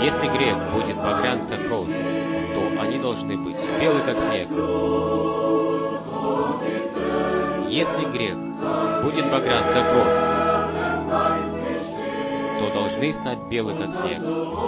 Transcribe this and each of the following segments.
Если грех будет багрян, как кровь, то они должны быть белы, как снег. Если грех будет багрян, как кровь, то должны стать белы, как снег.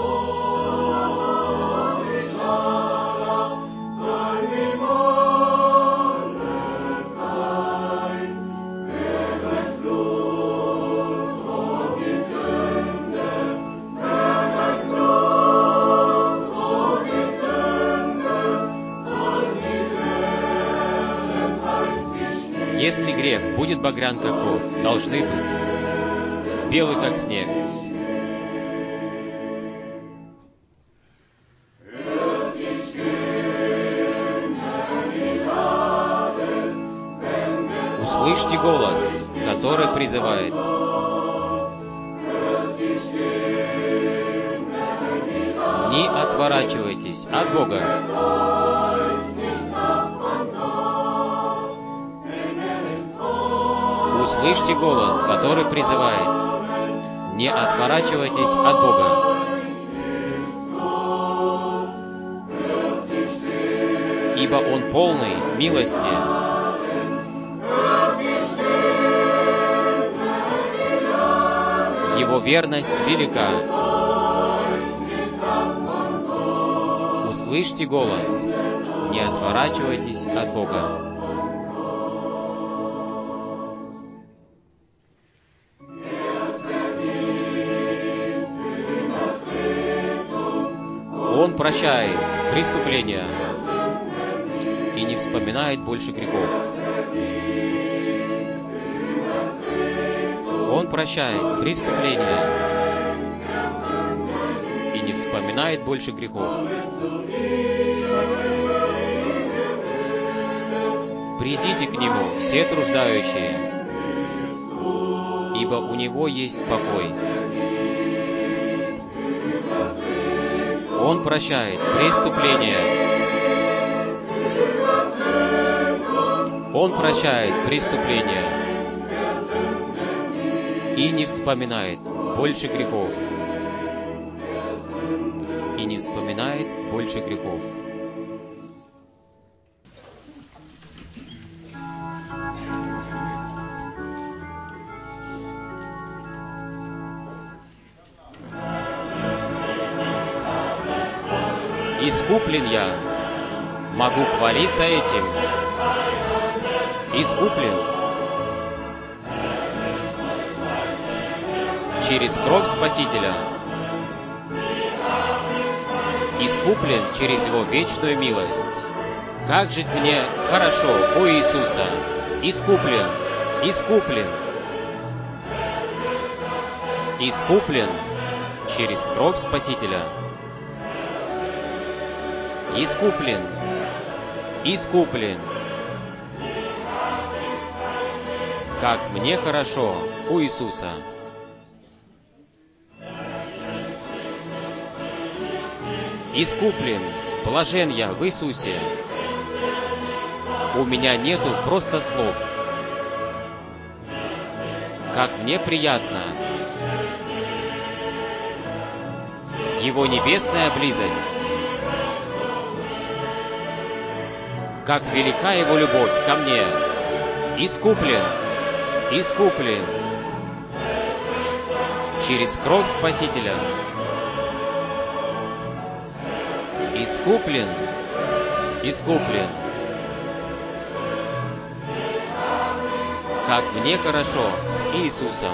Если грех будет багрян, как кровь, должны быть белы, как снег. Услышьте голос, который призывает. Не отворачивайтесь от Бога. Услышьте голос, который призывает. Не отворачивайтесь от Бога. Ибо Он полный милости. Его верность велика. Услышьте голос. Не отворачивайтесь от Бога. Он прощает преступления и не вспоминает больше грехов. Он прощает преступления и не вспоминает больше грехов. Придите к Нему, все труждающие, ибо у Него есть спокой. Он прощает преступления. Он прощает преступления и не вспоминает больше грехов. И не вспоминает больше грехов. Искуплен я, могу хвалиться этим. Искуплен через кровь Спасителя. Искуплен через Его вечную милость. Как жить мне хорошо у Иисуса. Искуплен, искуплен. Искуплен через кровь Спасителя. Искуплен, искуплен. Как мне хорошо у Иисуса. Искуплен, блажен я в Иисусе. У меня нету просто слов. Как мне приятно Его небесная близость. Как велика Его любовь ко мне. Искуплен, искуплен через кровь Спасителя. Искуплен, искуплен. Как мне хорошо с Иисусом.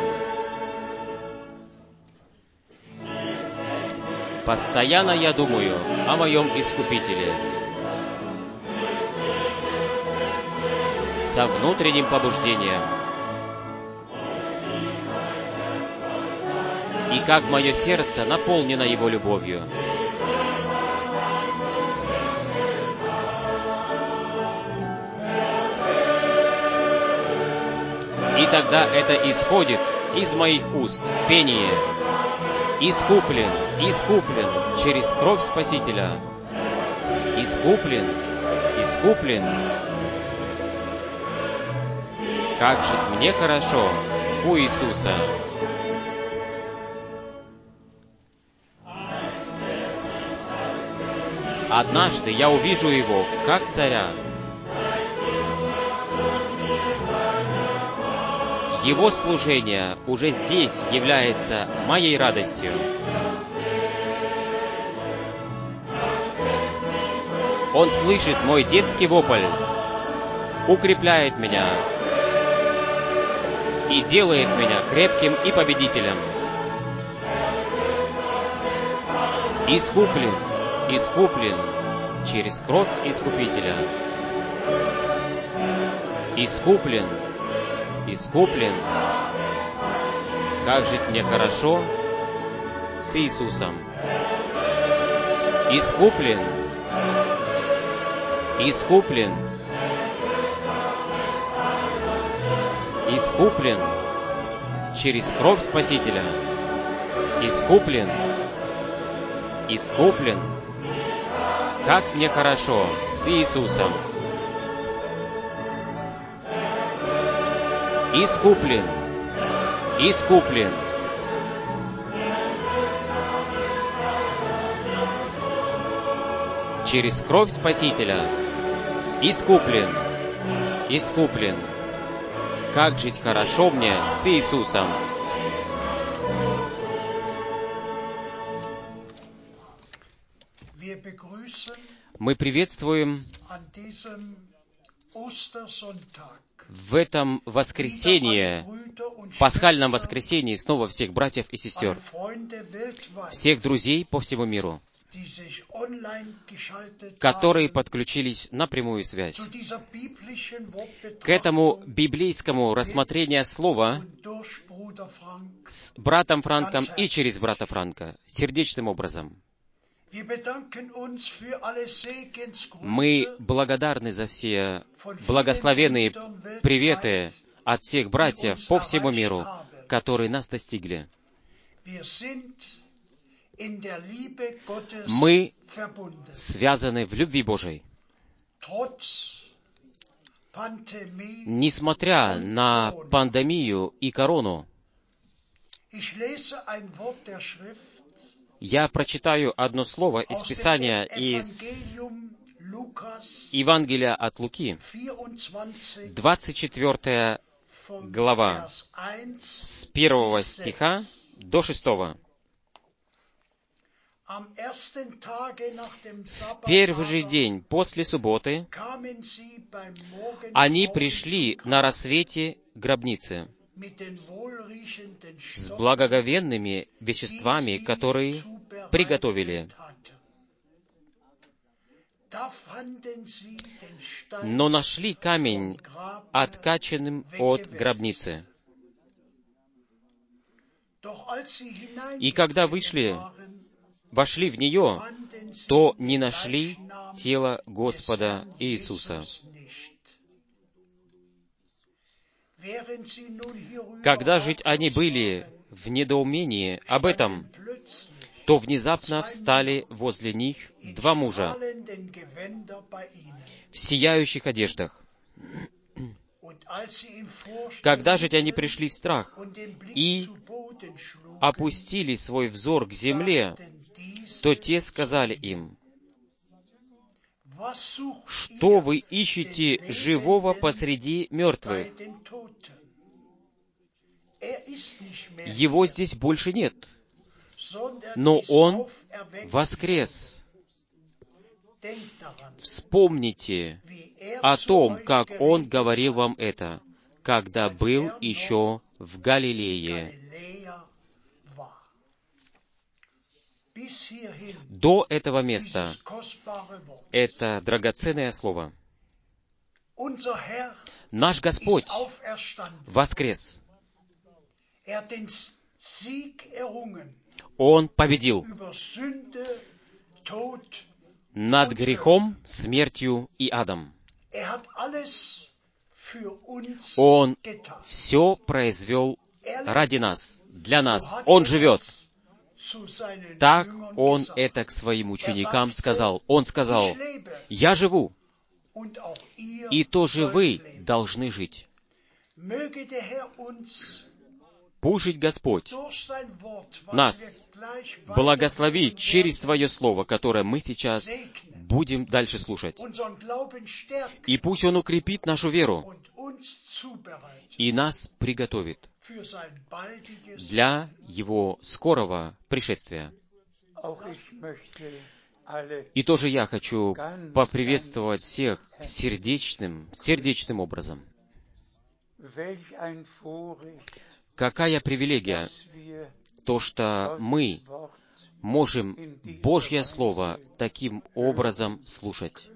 Постоянно я думаю о моем Искупителе. Со внутренним побуждением. И как мое сердце наполнено Его любовью. И тогда это исходит из моих уст в пении. Искуплен, искуплен через кровь Спасителя. Искуплен, искуплен. Как жить мне хорошо у Иисуса. Однажды я увижу Его, как царя. Его служение уже здесь является моей радостью. Он слышит мой детский вопль, укрепляет меня и делает меня крепким и победителем. Искуплен, искуплен через кровь Искупителя. Искуплен, искуплен. Как жить мне хорошо с Иисусом. Искуплен, искуплен, искуплен через кровь Спасителя. Искуплен, искуплен. Как мне хорошо с Иисусом. Искуплен, искуплен. Через кровь Спасителя. Искуплен, искуплен. Как жить хорошо мне с Иисусом. Мы приветствуем в этом воскресенье, пасхальном воскресенье, снова всех братьев и сестер, всех друзей по всему миру, которые подключились на прямую связь к этому библейскому рассмотрению слова с братом Франком и через брата Франка, сердечным образом. Мы благодарны за все благословенные приветы от всех братьев по всему миру, которые нас достигли. Мы связаны в любви Божией. Несмотря на пандемию и корону, я прочитаю одно слово из Писания, из Евангелия от Луки, 24 глава, с 1 стиха до 6. Первый же день после субботы они пришли на рассвете к гробнице с благоговенными веществами, которые приготовили. Но нашли камень откачанным от гробницы. И когда вошли в нее, то не нашли тело Господа Иисуса. Когда же они были в недоумении об этом, то внезапно встали возле них два мужа в сияющих одеждах. Когда же они пришли в страх и опустили свой взор к земле, то те сказали им: «Что вы ищете живого посреди мертвых? Его здесь больше нет, но Он воскрес. Вспомните о том, как Он говорил вам это, когда был еще в Галилее». До этого места это драгоценное слово. Наш Господь воскрес. Он победил над грехом, смертью и адом. Он все произвел ради нас, для нас. Он живет. Так Он это к своим ученикам сказал. Он сказал: «Я живу, и тоже вы должны жить». Пусть Господь нас благословит через Свое Слово, которое мы сейчас будем дальше слушать. И пусть Он укрепит нашу веру и нас приготовит для Его скорого пришествия. И тоже я хочу поприветствовать всех сердечным образом. Какая привилегия, то, что мы можем Божье Слово таким образом слушать.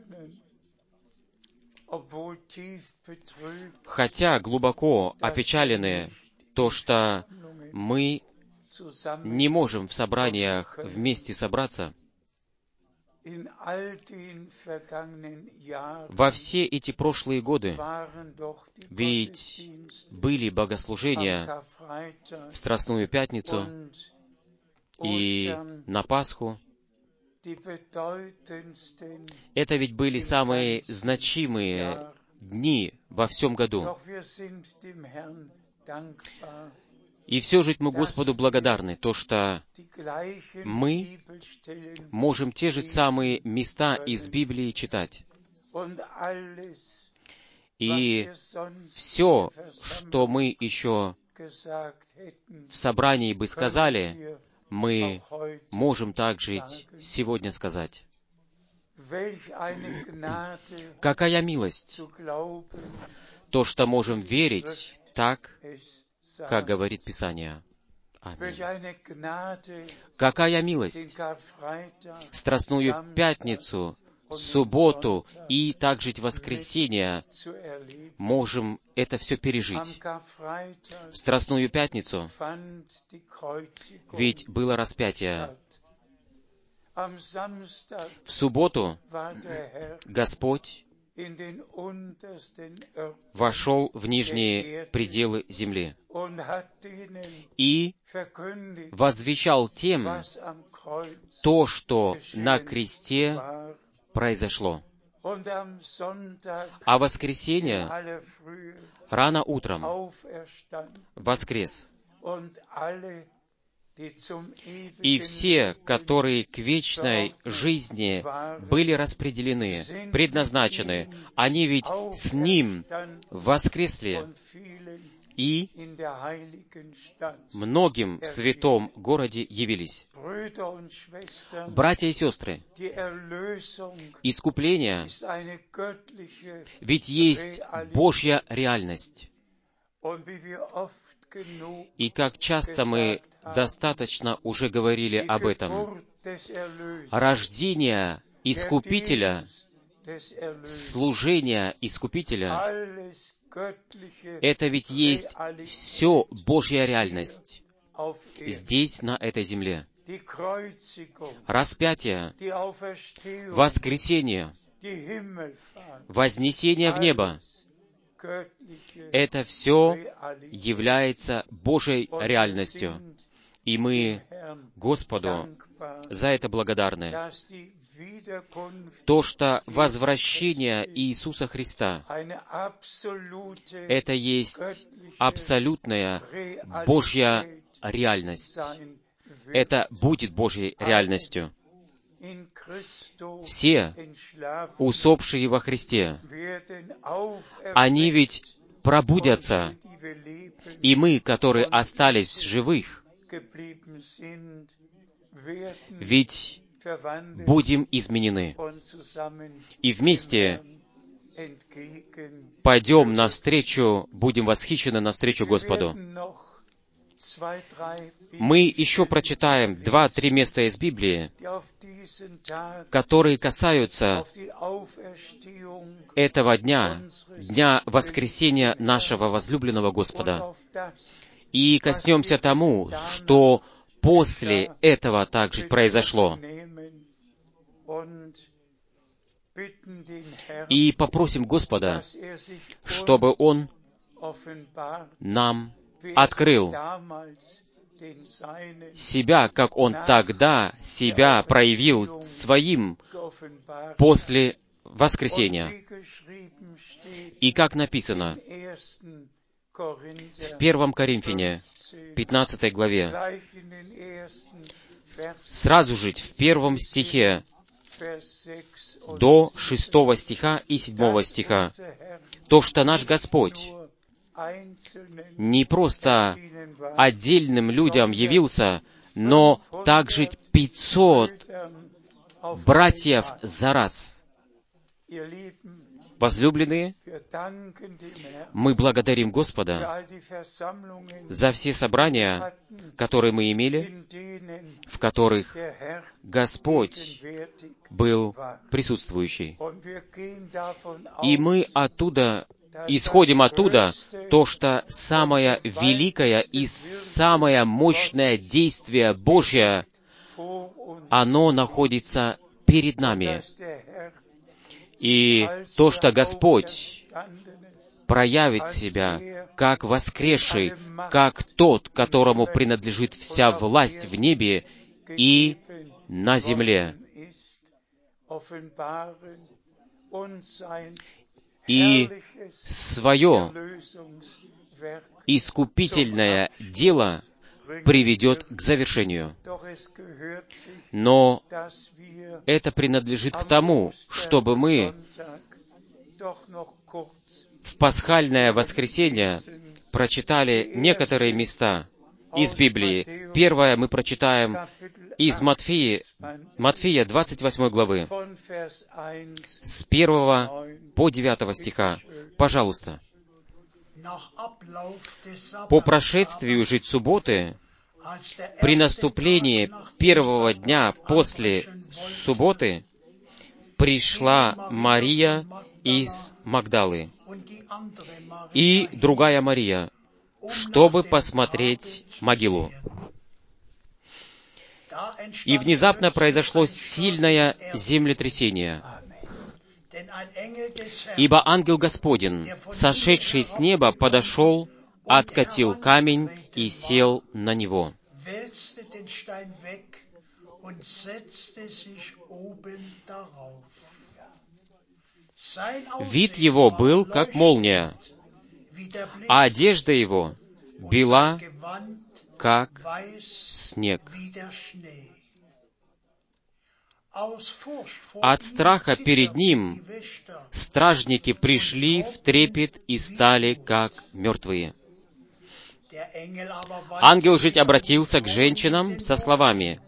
Хотя глубоко опечалены, то, что мы не можем в собраниях вместе собраться, во все эти прошлые годы ведь были богослужения в Страстную Пятницу и на Пасху. Это ведь были самые значимые дни во всем году. И все же мы Господу благодарны, то, что мы можем те же самые места из Библии читать. И все, что мы еще в собрании бы сказали, мы можем также сегодня сказать. Какая милость! То, что можем верить так, как говорит Писание. Аминь. Какая милость! Страстную Пятницу, субботу и также воскресенье можем это все пережить. В Страстную Пятницу ведь было распятие. В субботу Господь вошел в нижние пределы земли и возвещал тем то, что на кресте произошло. А в воскресенье рано утром воскрес. И все, которые к вечной жизни были распределены, предназначены, они ведь с Ним воскресли и многим в святом городе явились. Братья и сестры, искупление ведь есть Божья реальность. И как часто мы достаточно уже говорили об этом. Рождение Искупителя, служение Искупителя, это ведь есть все Божья реальность здесь, на этой земле. Распятие, воскресение, вознесение в небо, это все является Божьей реальностью. И мы Господу за это благодарны. То, что возвращение Иисуса Христа, это есть абсолютная Божья реальность. Это будет Божьей реальностью. Все усопшие во Христе, они ведь пробудятся, и мы, которые остались живых, ведь будем изменены. И вместе пойдем навстречу, будем восхищены навстречу Господу. Мы еще прочитаем 2-3 места из Библии, которые касаются этого дня, дня воскресения нашего возлюбленного Господа. И коснемся тому, что после этого также произошло. И попросим Господа, чтобы Он нам открыл себя, как Он тогда себя проявил Своим после воскресения. И как написано в 1 Коринфяне, 15 главе, сразу же в 1 стихе до 6 стиха и 7 стиха, то, что наш Господь не просто отдельным людям явился, но также 500 братьев за раз. Возлюбленные, мы благодарим Господа за все собрания, которые мы имели, в которых Господь был присутствующий. И мы исходим оттуда, то, что самое великое и самое мощное действие Божье, оно находится перед нами. И то, что Господь проявит себя как воскресший, как тот, которому принадлежит вся власть в небе и на земле. И свое искупительное дело приведет к завершению. Но это принадлежит к тому, чтобы мы в пасхальное воскресенье прочитали некоторые места из Библии. Первое мы прочитаем из Матфея 28 главы, с 1 по 9 стиха. Пожалуйста. По прошествию же субботы, при наступлении первого дня после субботы, пришла Мария из Магдалы и другая Мария, чтобы посмотреть могилу. И внезапно произошло сильное землетрясение, ибо ангел Господень, сошедший с неба, подошел, откатил камень и сел на него. Вид его был, как молния, а одежда его бела, как снег. От страха перед ним стражники пришли в трепет и стали, как мертвые. Ангел же обратился к женщинам со словами: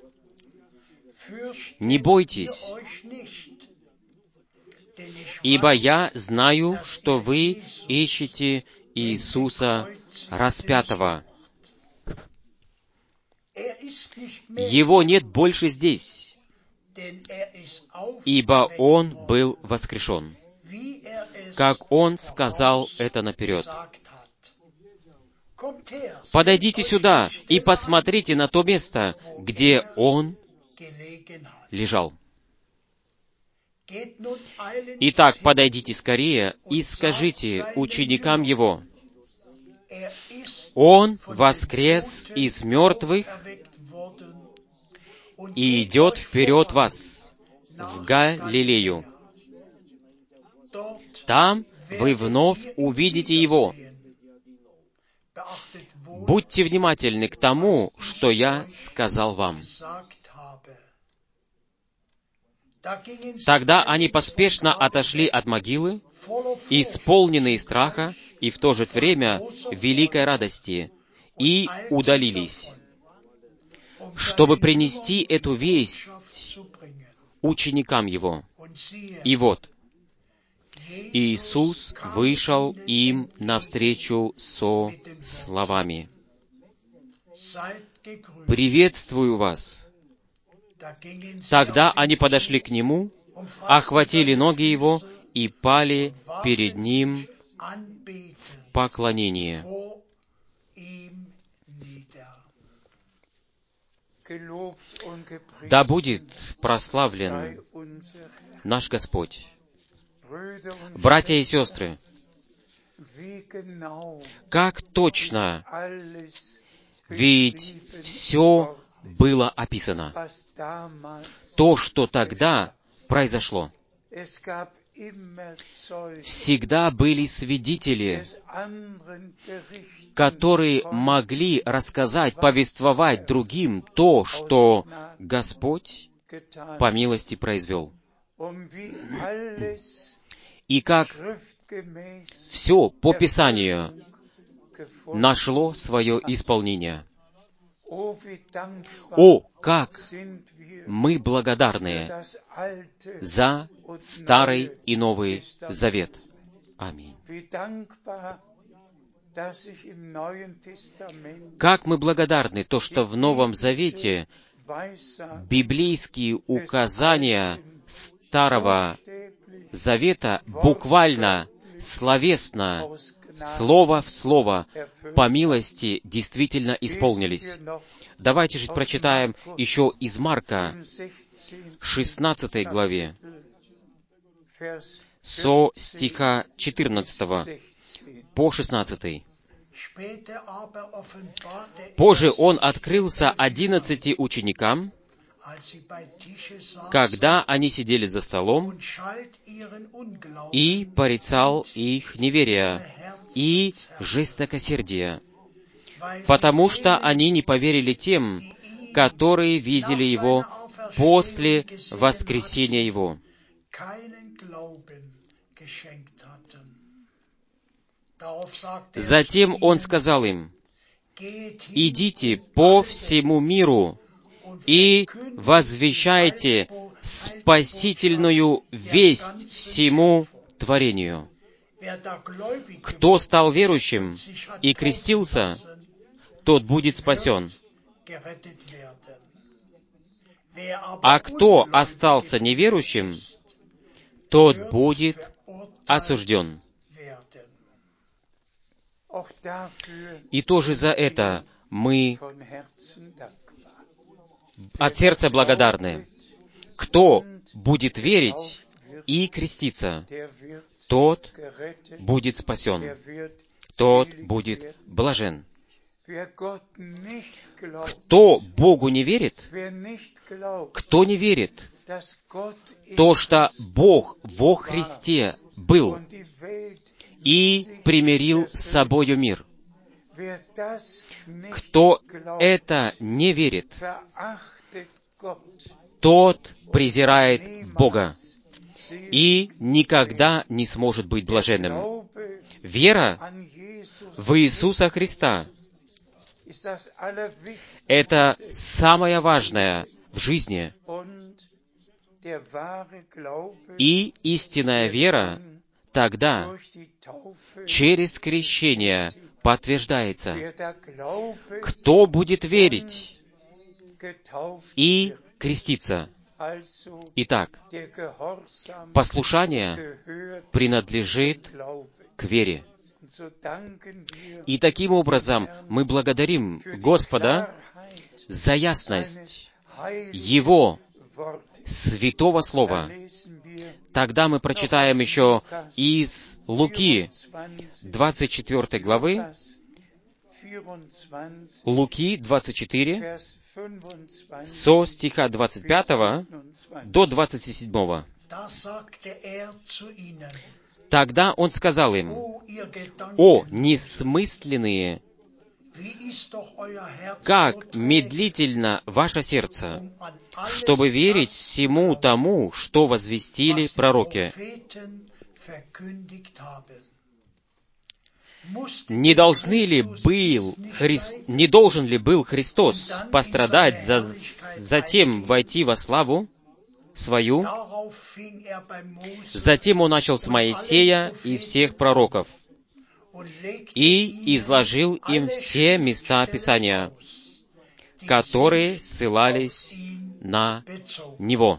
«Не бойтесь, ибо я знаю, что вы ищете Иисуса распятого. Его нет больше здесь, ибо Он был воскрешен, как Он сказал это наперед. Подойдите сюда и посмотрите на то место, где Он лежал. Итак, подойдите скорее и скажите ученикам Его: Он воскрес из мертвых и идет вперед вас в Галилею. Там вы вновь увидите Его. Будьте внимательны к тому, что я сказал вам». Тогда они поспешно отошли от могилы, исполненные страха и в то же время великой радости, и удалились, чтобы принести эту весть ученикам Его. И вот, Иисус вышел им навстречу со словами: «Приветствую вас». Тогда они подошли к Нему, охватили ноги Его и пали перед Ним в поклонение. Да будет прославлен наш Господь. Братья и сестры, как точно, ведь все было описано. То, что тогда произошло. всегда были свидетели, которые могли рассказать, повествовать другим то, что Господь по милости произвел. И как все по Писанию нашло свое исполнение. О, как мы благодарны за Старый и Новый Завет. Аминь. Как мы благодарны то, что в Новом Завете библейские указания Старого Завета буквально, словесно, слово в слово, по милости, действительно исполнились. Давайте же прочитаем еще из Марка, 16 главе, со стиха 14 по 16. «Позже он открылся 11 ученикам, когда они сидели за столом, и порицал их неверие и жестокосердие, потому что они не поверили тем, которые видели Его после воскресения Его». Затем Он сказал им: «Идите по всему миру и возвещайте спасительную весть всему творению. Кто стал верующим и крестился, тот будет спасен. А кто остался неверующим, тот будет осужден». И тоже за это мы от сердца благодарны. Кто будет верить и креститься, тот будет спасен, тот будет блажен. Кто Богу не верит, кто не верит, то, что Бог во Христе был и примирил с собою мир. Кто это не верит, тот презирает Бога и никогда не сможет быть блаженным. Вера в Иисуса Христа — это самое важное в жизни. И истинная вера тогда через крещение подтверждается. Кто будет верить и креститься? Итак, послушание принадлежит к вере. И таким образом мы благодарим Господа за ясность Его святого Слова. Тогда мы прочитаем еще из Луки, 24 главы, Луки 24, со стиха 25 до 27. Тогда Он сказал им: «О, несмысленные! Как медлительно ваше сердце, чтобы верить всему тому, что возвестили пророки. Не должен ли был Христос пострадать, затем войти во славу свою?» Затем Он начал с Моисея и всех пророков и изложил им все места Писания, которые ссылались на Него.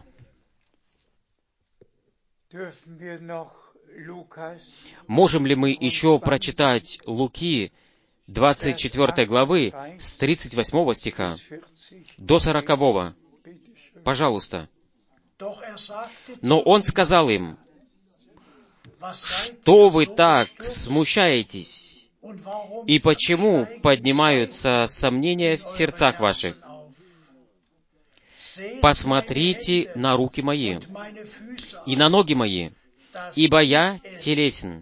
Можем ли мы еще прочитать Луки 24 главы с 38 стиха до 40? Пожалуйста. «Но Он сказал им: что вы так смущаетесь, и почему поднимаются сомнения в сердцах ваших? Посмотрите на руки мои и на ноги мои, ибо я телесен.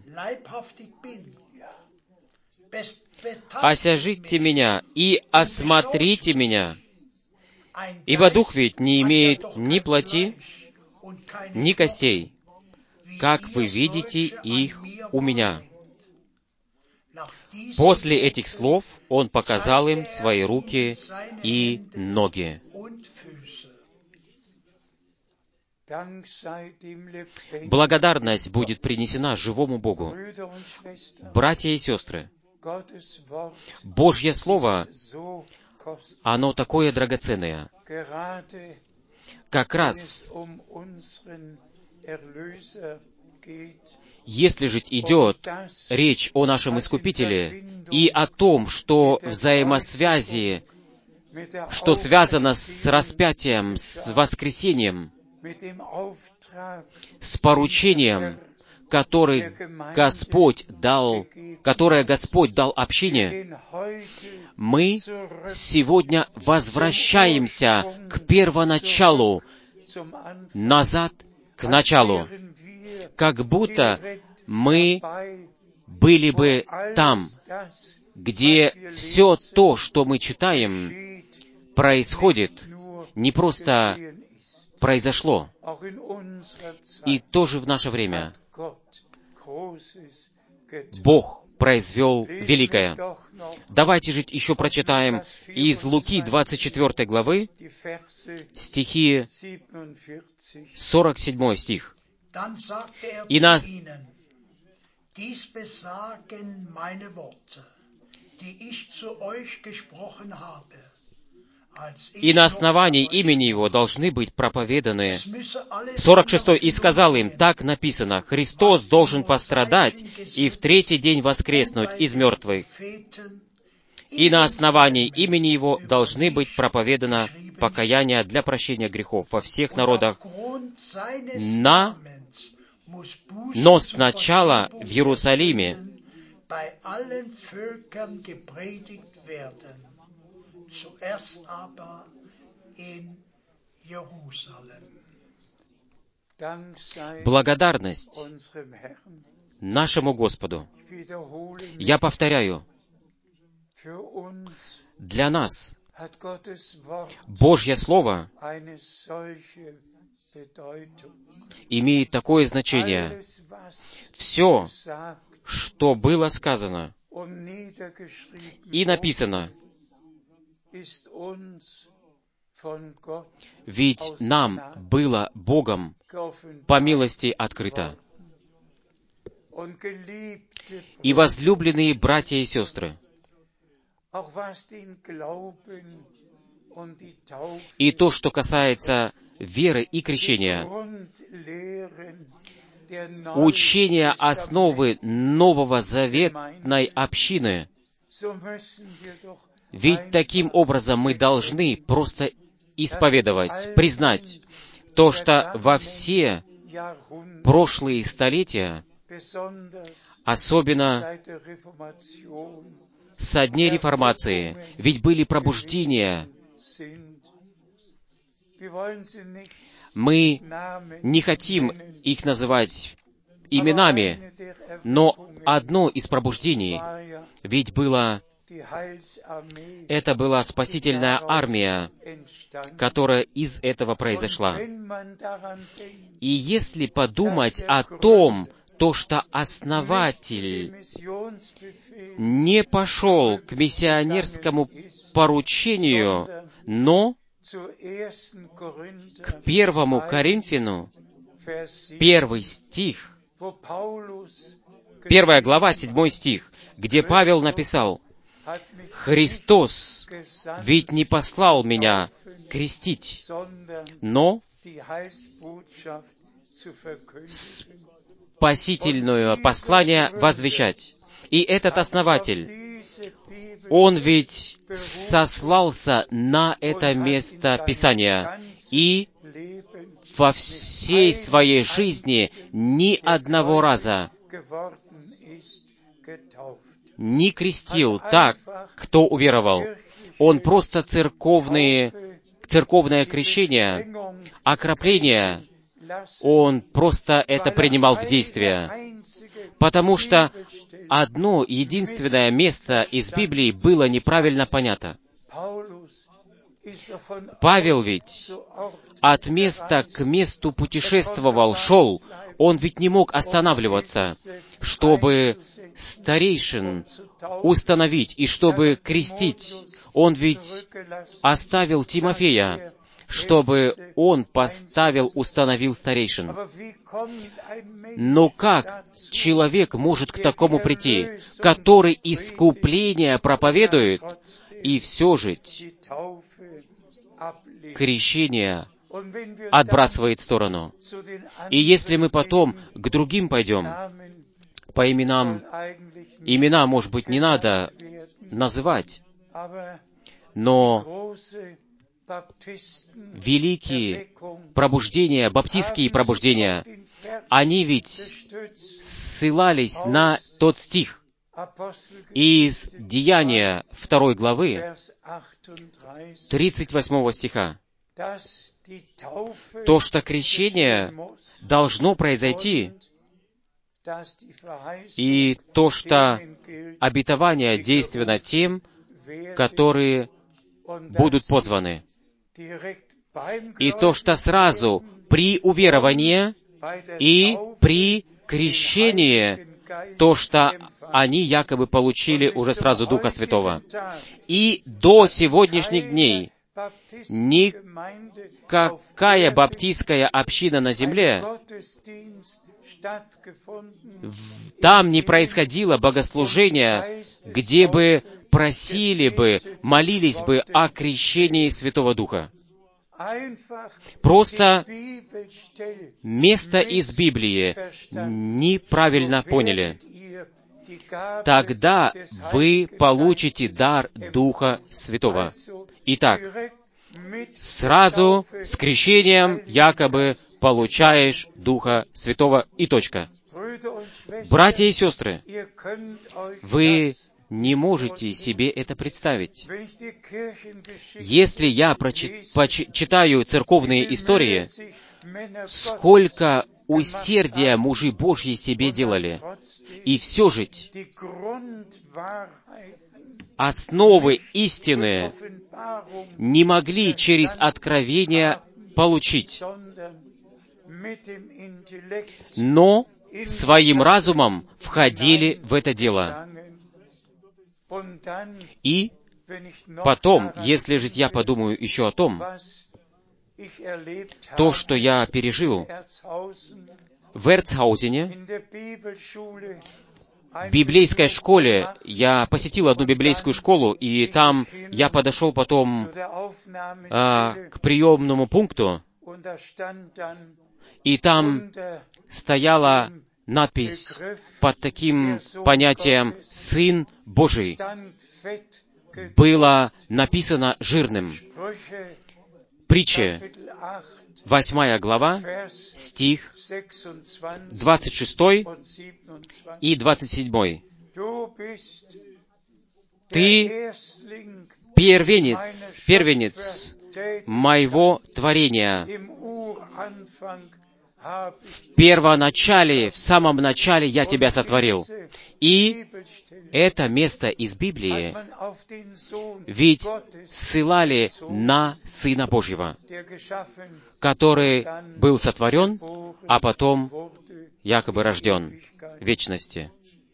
Осяжите меня и осмотрите меня, ибо дух ведь не имеет ни плоти, ни костей, как вы видите их у меня». После этих слов он показал им свои руки и ноги. Благодарность будет принесена живому Богу. Братья и сестры, Божье Слово, оно такое драгоценное. Как раз, если же идет речь о нашем Искупителе и о том, что взаимосвязи, что связано с распятием, с воскресением, с поручением, которое Господь дал общине, мы сегодня возвращаемся к первоначалу, назад к началу, как будто мы были бы там, где все то, что мы читаем, происходит, не просто произошло. И тоже в наше время Бог произвел великое. Давайте же еще прочитаем из Луки 24 главы, стихи 47 стих. И на основании имени Его должны быть проповеданы. 46. «И сказал им, так написано, Христос должен пострадать и в третий день воскреснуть из мертвых. И на основании имени Его должны быть проповедано покаяние для прощения грехов во всех народах, но сначала в Иерусалиме». Благодарность нашему Господу. Я повторяю, для нас Божье Слово имеет такое значение. Все, что было сказано и написано, ведь нам было Богом по милости открыто. И, возлюбленные братья и сестры, и то, что касается веры и крещения, учения основы нового заветной общины, ведь таким образом мы должны просто исповедовать, признать то, что во все прошлые столетия, особенно со дней Реформации, ведь были пробуждения. Мы не хотим их называть именами, но одно из пробуждений, ведь это была спасительная армия, которая из этого произошла. И если подумать о том, то, что основатель не пошел к миссионерскому поручению, но к 1 Коринфянам, 1 стих, 1 глава, 7 стих, где Павел написал: «Христос ведь не послал меня крестить, но спасительное послание возвещать». И этот основатель, он ведь сослался на это место Писания и во всей своей жизни ни одного раза не крестил так, кто уверовал. Он просто церковное крещение, окропление он просто это принимал в действие. Потому что одно единственное место из Библии было неправильно понято. Павел ведь от места к месту путешествовал, шел. Он ведь не мог останавливаться, чтобы старейшин установить и чтобы крестить. Он ведь оставил Тимофея, чтобы он установил старейшин. Но как человек может к такому прийти, который искупление проповедует, и все же крещение отбрасывает в сторону? И если мы потом к другим пойдем, по именам, имена, может быть, не надо называть, но великие пробуждения, баптистские пробуждения, они ведь ссылались на тот стих из Деяния 2 главы, 38 стиха. То, что крещение должно произойти, и то, что обетование действенно тем, которые будут позваны. И то, что сразу при уверовании и при крещении, то, что они якобы получили уже сразу Духа Святого. И до сегодняшних дней никакая баптистская община на земле, там не происходило богослужения, где бы просили бы, молились бы о крещении Святого Духа. Просто место из Библии неправильно поняли. Тогда вы получите дар Духа Святого. Итак, сразу с крещением якобы получаешь Духа Святого и точка. Братья и сестры, вы не можете себе это представить. Если я читаю церковные истории, сколько усердия мужи Божьи себе делали, и все же основы истины не могли через откровение получить, но своим разумом входили в это дело. И потом, если же я подумаю еще о том, то, что я пережил в Эрцхаузене, в библейской школе, я посетил одну библейскую школу, и там я подошел потом к приемному пункту, и там стояла надпись под таким понятием «Сын Божий». Было написано жирным. Притча, 8 глава, стих 26 и 27. «Ты первенец моего творения. В первоначале, в самом начале я тебя сотворил». И это место из Библии ведь ссылали на Сына Божьего, который был сотворен, а потом якобы рожден в вечности.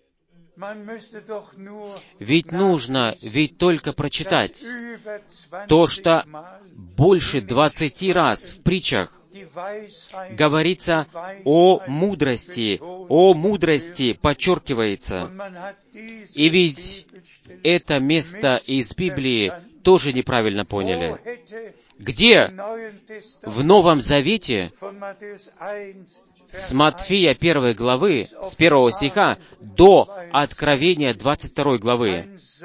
Ведь нужно только прочитать то, что больше 20 раз в притчах говорится о мудрости, подчеркивается. И ведь это место из Библии тоже неправильно поняли. Где в Новом Завете с Матфея 1 главы, с 1 стиха до Откровения 22 главы,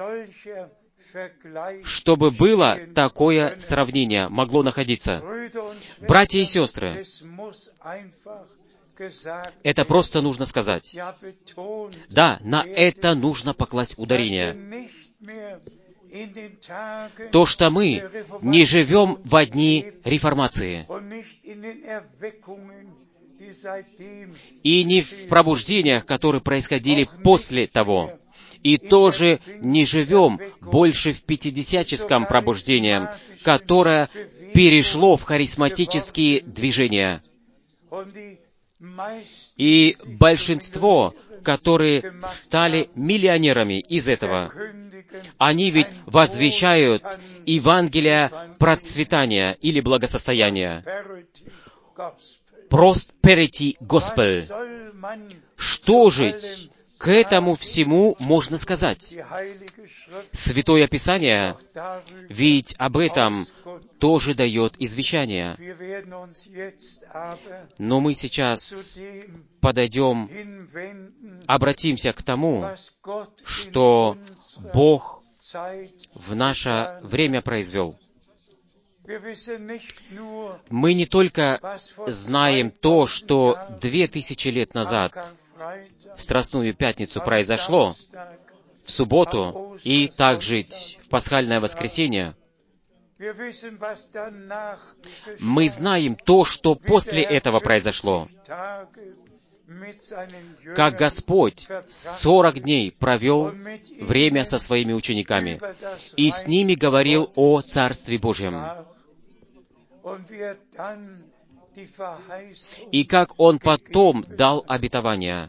чтобы было такое сравнение, могло находиться. Братья и сестры, это просто нужно сказать. Да, на это нужно покласть ударение. то, что мы не живем в дни реформации и не в пробуждениях, которые происходили после того, и тоже не живем больше в пятидесятническом пробуждении, которое перешло в харизматические движения. И большинство, которые стали миллионерами из этого, они ведь возвещают Евангелие процветания или благосостояния. Prosperity Gospel. Что же к этому всему можно сказать? Святое Писание ведь об этом тоже дает извещание. Но мы сейчас обратимся к тому, что Бог в наше время произвел. Мы не только знаем то, что 2000 лет назад в Страстную Пятницу произошло, в субботу и также в Пасхальное воскресенье. Мы знаем то, что после этого произошло. Как Господь 40 дней провел время со своими учениками и с ними говорил о Царстве Божьем. И как Он потом дал обетование: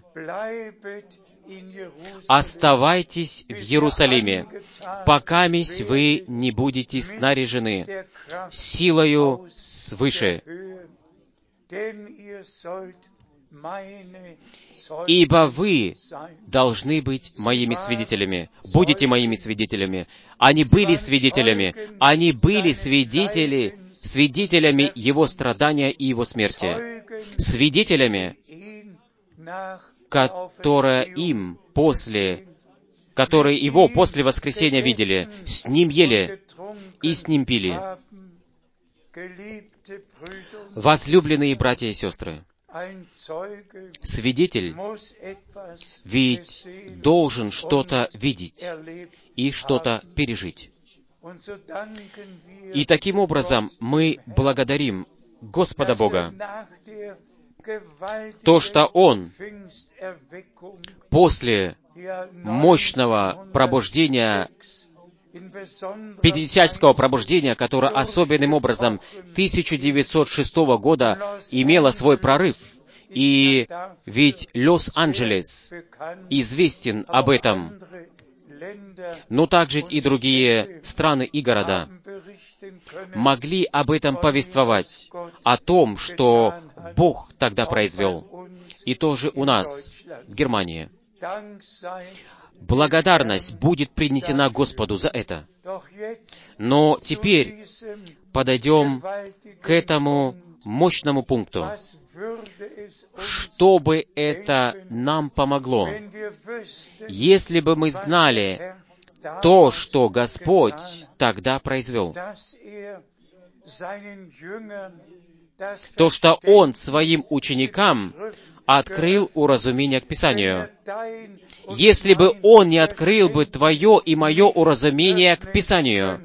«Оставайтесь в Иерусалиме, покамись вы не будете снаряжены силою свыше, ибо вы должны быть моими свидетелями, будете моими свидетелями». Они были свидетелями, они были свидетелями Его страдания и Его смерти, свидетелями, которые Его после воскресения видели, с Ним ели и с Ним пили. Возлюбленные братья и сестры, свидетель ведь должен что-то видеть и что-то пережить. И таким образом мы благодарим Господа Бога, то, что Он после мощного пробуждения, пятидесятнического пробуждения, которое особенным образом 1906 года имело свой прорыв, и ведь Лос-Анджелес известен об этом, но также и другие страны и города могли об этом повествовать, о том, что Бог тогда произвел, и тоже у нас, в Германии. Благодарность будет принесена Господу за это. Но теперь подойдем к этому мощному пункту. Что бы это нам помогло, если бы мы знали то, что Господь тогда произвел, то, что Он своим ученикам открыл уразумение к Писанию. Если бы Он не открыл бы твое и мое уразумение к Писанию,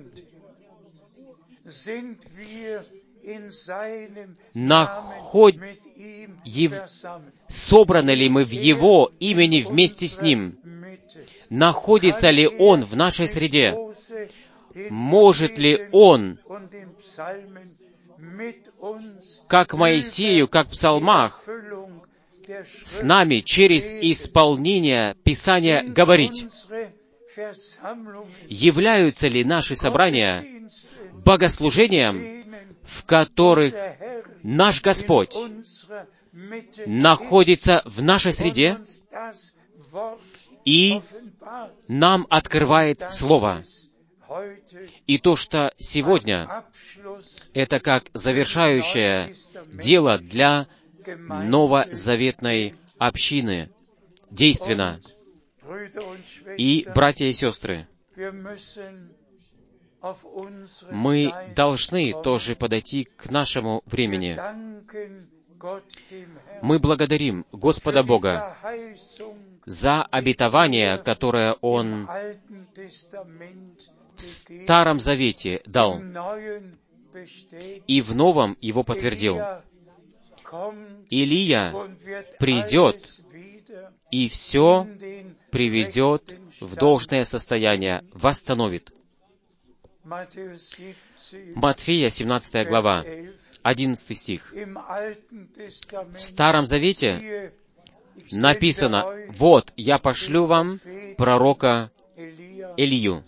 собраны ли мы в Его имени вместе с Ним? Находится ли Он в нашей среде? Может ли Он, как Моисею, как в псалмах, с нами через исполнение Писания говорить? Являются ли наши собрания богослужением, в которых наш Господь находится в нашей среде и нам открывает Слово? И то, что сегодня, это как завершающее дело для новозаветной общины, действенно. И, братья и сестры, мы должны тоже подойти к нашему времени Мы благодарим Господа Бога за обетование, которое Он в Старом Завете дал, и в Новом его подтвердил. Илия придет и все приведет в должное состояние, восстановит. Матфея, 17 глава, 11 стих. В Старом Завете написано: «Вот, я пошлю вам пророка Илию.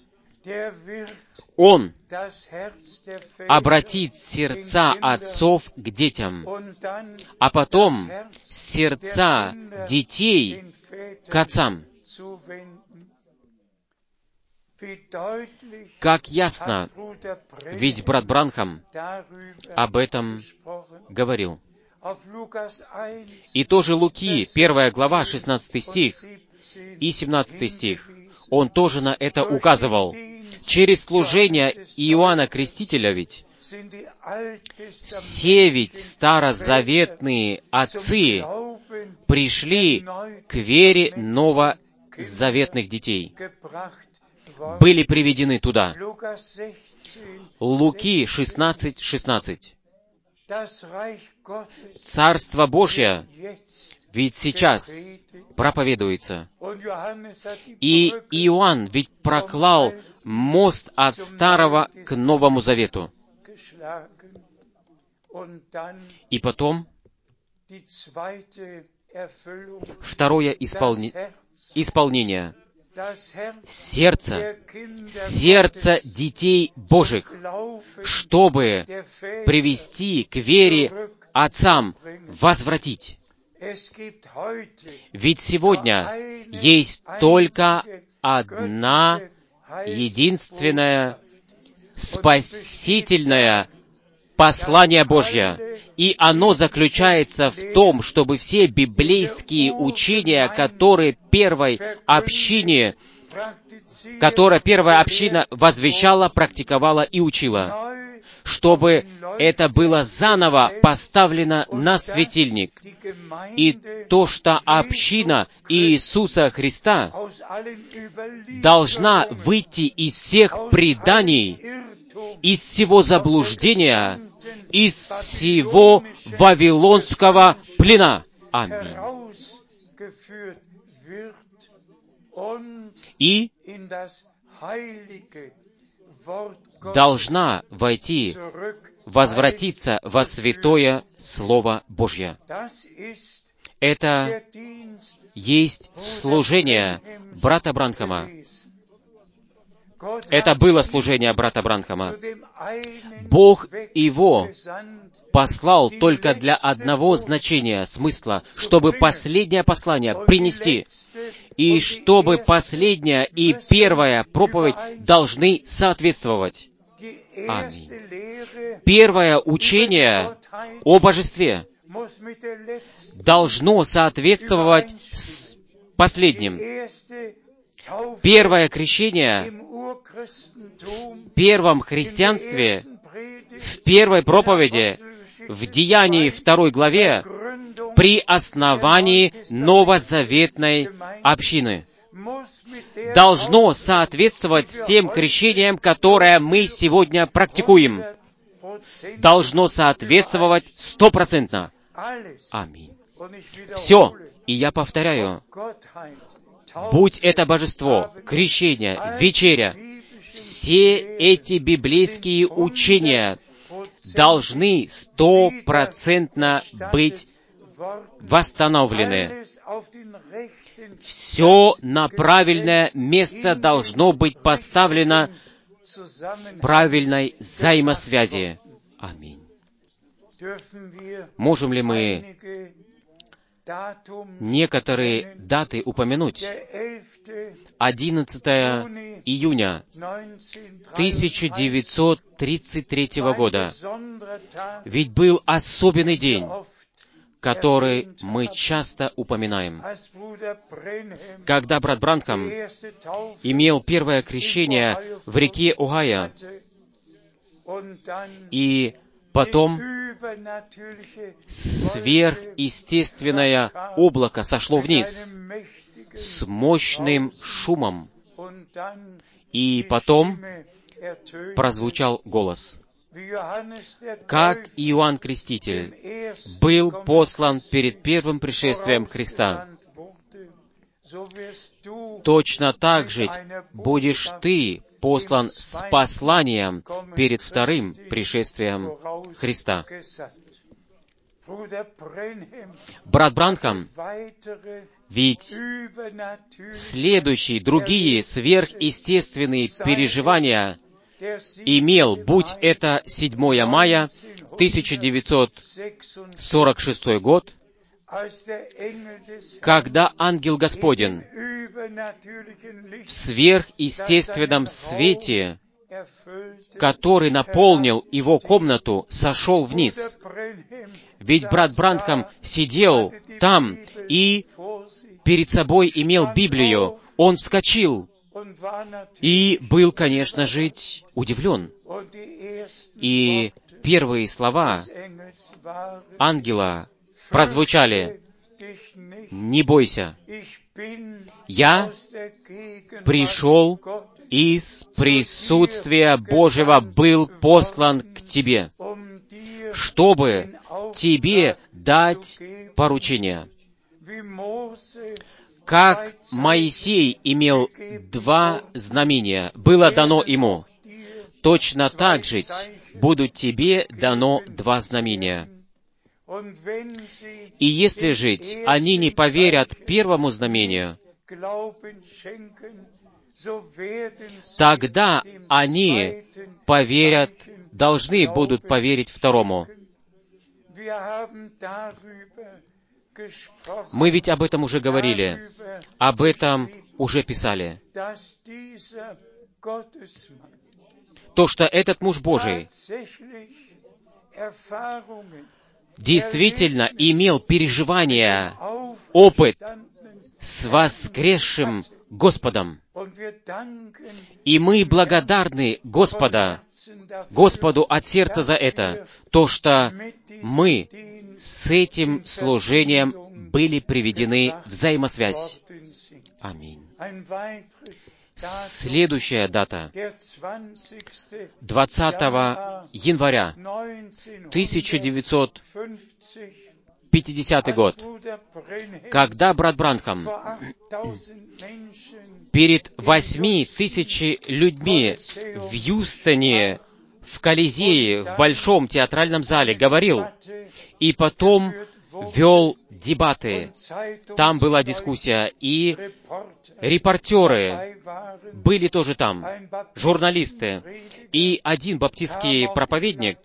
Он обратит сердца отцов к детям, а потом сердца детей к отцам». Как ясно, ведь брат Бранхам об этом говорил. И тоже Луки, 1 глава, 16 стих и 17 стих, он тоже на это указывал. Через служение Иоанна Крестителя ведь все ведь старозаветные отцы пришли к вере новозаветных детей, были приведены туда. Луки 16:16. Царство Божье ведь сейчас проповедуется. И Иоанн ведь проклал мост от Старого к Новому Завету. И потом второе исполнение. Сердце детей Божьих, чтобы привести к вере отцам, возвратить. Ведь сегодня есть только одна единственное спасительное послание Божье, и оно заключается в том, чтобы все библейские учения, которые первая община возвещала, практиковала и учила, чтобы это было заново поставлено на светильник. И то, что община Иисуса Христа должна выйти из всех преданий, из всего заблуждения, из всего вавилонского плена. Аминь. И должна войти, возвратиться во святое Слово Божье. Это есть служение брата Бранхама. Это было служение брата Бранхама. Бог его послал только для одного значения, смысла, чтобы последнее послание принести, и чтобы последняя и первая проповедь должны соответствовать. Аминь. Первое учение о Божестве должно соответствовать с последним. Первое крещение в первом христианстве, в первой проповеди, в Деянии 2 главе, при основании новозаветной общины, должно соответствовать с тем крещением, которое мы сегодня практикуем. Должно соответствовать 100%. Аминь. Все. И я повторяю, будь это божество, крещение, вечеря, все эти библейские учения должны 100% быть восстановлены. Все на правильное место должно быть поставлено в правильной взаимосвязи. Аминь. Можем ли мы некоторые даты упомянуть? 11 июня 1933 года. Ведь был особенный день, который мы часто упоминаем. Когда брат Бранхам имел первое крещение в реке Огайо, и Потом сверхъестественное облако сошло вниз с мощным шумом. И потом прозвучал голос. Как Иоанн Креститель был послан перед первым пришествием Христа, точно так же будешь ты послан с посланием перед вторым пришествием Христа. Брат Бранхам, ведь следующие, другие сверхъестественные переживания имел, будь это 7 мая 1946 год, когда ангел Господень в сверхъестественном свете, который наполнил его комнату, сошел вниз. Ведь брат Бранхам сидел там и перед собой имел Библию. Он вскочил и был, конечно же, удивлен. И первые слова ангела прозвучали: «Не бойся, я пришел из присутствия Божьего, был послан к тебе, чтобы тебе дать поручение». Как Моисей имел 2 знамения, было дано ему, точно так же будут тебе дано 2 знамения. И если же они не поверят первому знамению, тогда они поверят, должны будут поверить второму. Мы ведь об этом уже говорили, об этом уже писали. То, что этот муж Божий действительно имел переживания, опыт с воскресшим Господом. И мы благодарны Господу от сердца за это, то, что мы с этим служением были приведены в взаимосвязь. Аминь. Следующая дата, 20 января 1950 год, когда брат Бранхам перед 8000 людьми в Юстоне, в Колизее, в большом театральном зале говорил, и потом вел дебаты. Там была дискуссия, и репортеры были тоже там, журналисты. И один баптистский проповедник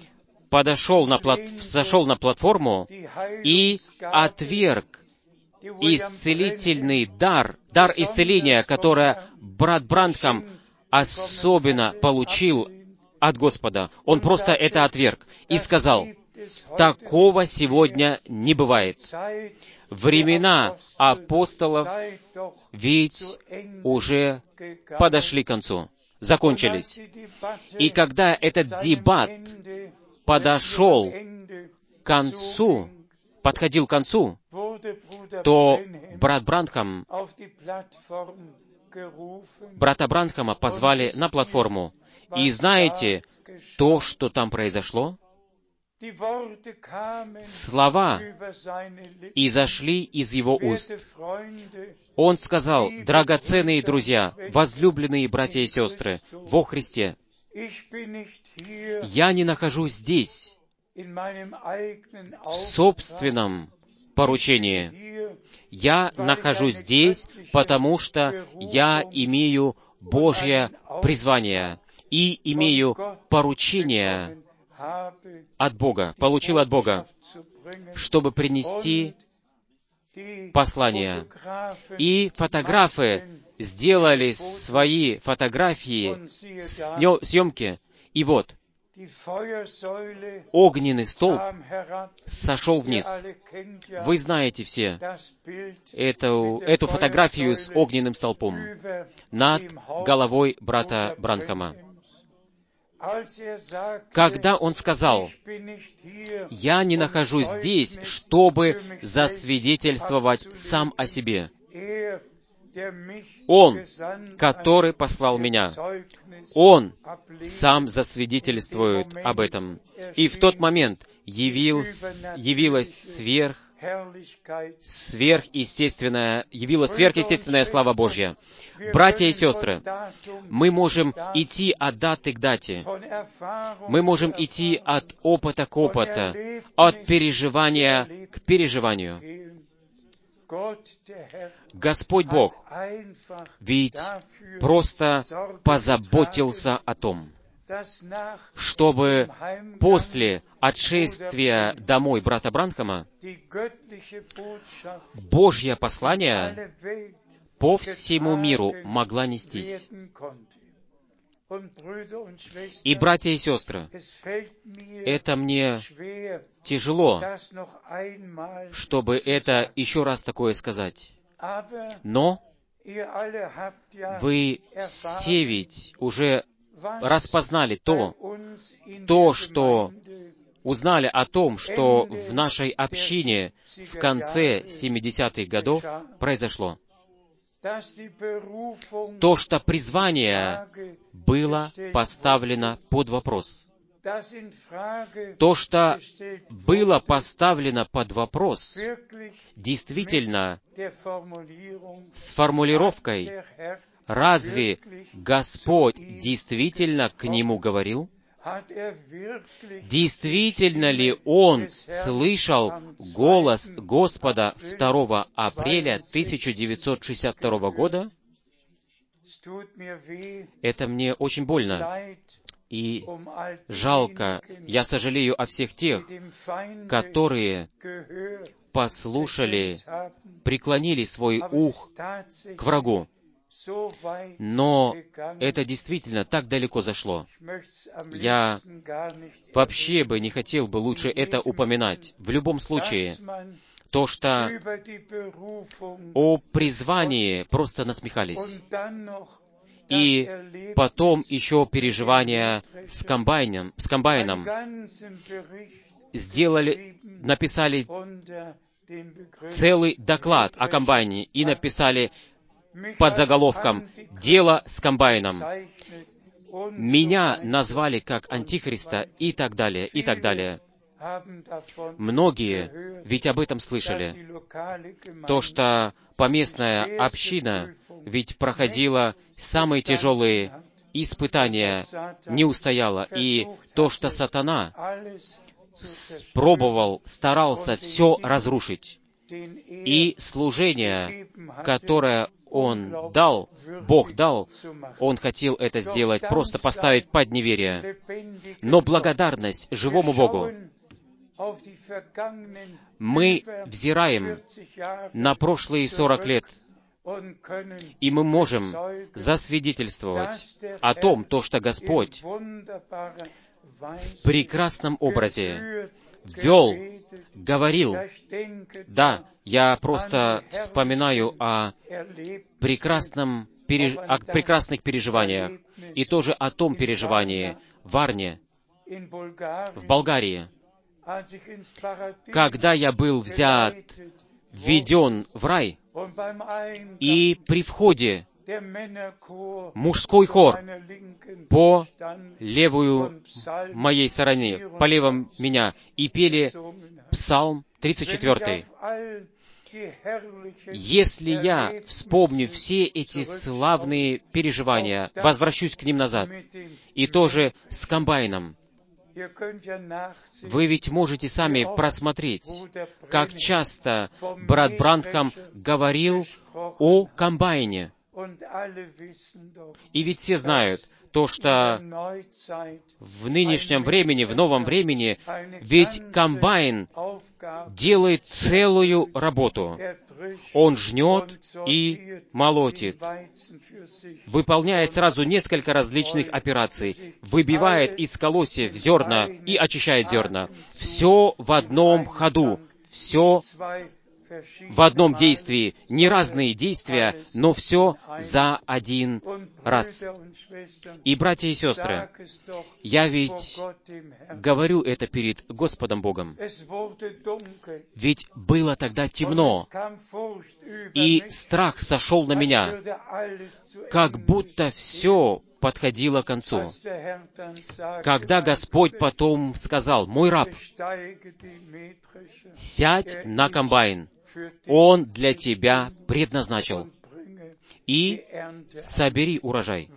сошел на платформу и отверг исцелительный дар исцеления, которое брат Бранхам особенно получил от Господа. Он просто это отверг и сказал: такого сегодня не бывает. Времена апостолов ведь уже подошли к концу, закончились. И когда этот дебат подходил к концу, то брата Бранхама позвали на платформу. И знаете, то, что там произошло? Слова изошли из его уст. Он сказал: драгоценные друзья, возлюбленные братья и сестры во Христе, я не нахожусь здесь в собственном поручении. Я нахожусь здесь, потому что я имею Божье призвание и имею поручение от Бога, получил от Бога, чтобы принести послание. И фотографы сделали свои фотографии, съемки, и вот, огненный столб сошел вниз. Вы знаете все эту фотографию с огненным столпом над головой брата Бранхама. Когда он сказал: «Я не нахожусь здесь, чтобы засвидетельствовать сам о себе. Он, который послал меня, Он сам засвидетельствует об этом». И в тот момент явилась сверхъестественная слава Божья. Братья и сестры, мы можем идти от даты к дате. Мы можем идти от опыта к опыту, от переживания к переживанию. Господь Бог ведь просто позаботился о том, чтобы после отшествия домой брата Бранхама Божье послание по всему миру могла нестись. И, братья и сестры, это мне тяжело, чтобы это еще раз такое сказать. Но вы все ведь уже распознали то, что узнали о том, что в нашей общине в конце 70-х годов произошло. То, что призвание было поставлено под вопрос. То, что было поставлено под вопрос, действительно, с формулировкой: «Разве Господь действительно к нему говорил?» Действительно ли он слышал голос Господа 2 апреля 1962 года? Это мне очень больно. И жалко, я сожалею о всех тех, которые послушали, преклонили свой ух к врагу. Но это действительно так далеко зашло. Я вообще бы не хотел бы лучше это упоминать. В любом случае, то, что о призвании просто насмехались. И потом еще переживания с комбайном написали целый доклад о комбайне и написали под заголовком «Дело с комбайном». Меня назвали как антихриста и так далее, и так далее. Многие ведь об этом слышали. То, что поместная община ведь проходила самые тяжелые испытания, не устояла. И то, что сатана старался все разрушить. И служение, которое Бог дал, Он хотел это сделать, просто поставить под неверие. Но благодарность живому Богу. Мы взираем на прошлые 40 лет, и мы можем засвидетельствовать о том, что Господь в прекрасном образе вел, говорил. Да, я просто вспоминаю о прекрасных переживаниях, и тоже о том переживании в Варне, в Болгарии, когда я был введен в рай, и при входе мужской хор по левую моей стороне, по левому меня, и пели Псалм 34. Если я вспомню все эти славные переживания, возвращусь к ним назад, и тоже с комбайном, вы ведь можете сами просмотреть, как часто брат Бранхам говорил о комбайне. И ведь все знают то, что в нынешнем времени, в новом времени, ведь комбайн делает целую работу. Он жнет и молотит, выполняет сразу несколько различных операций, выбивает из колосьев зерна и очищает зерна. Все в одном ходу, все в одном действии, не разные действия, но все за один раз. И, братья и сестры, я ведь говорю это перед Господом Богом. Ведь было тогда темно, и страх сошел на меня, как будто все подходило к концу. Когда Господь потом сказал: «Мой раб, сядь на комбайн, он для тебя предназначил, и собери урожай».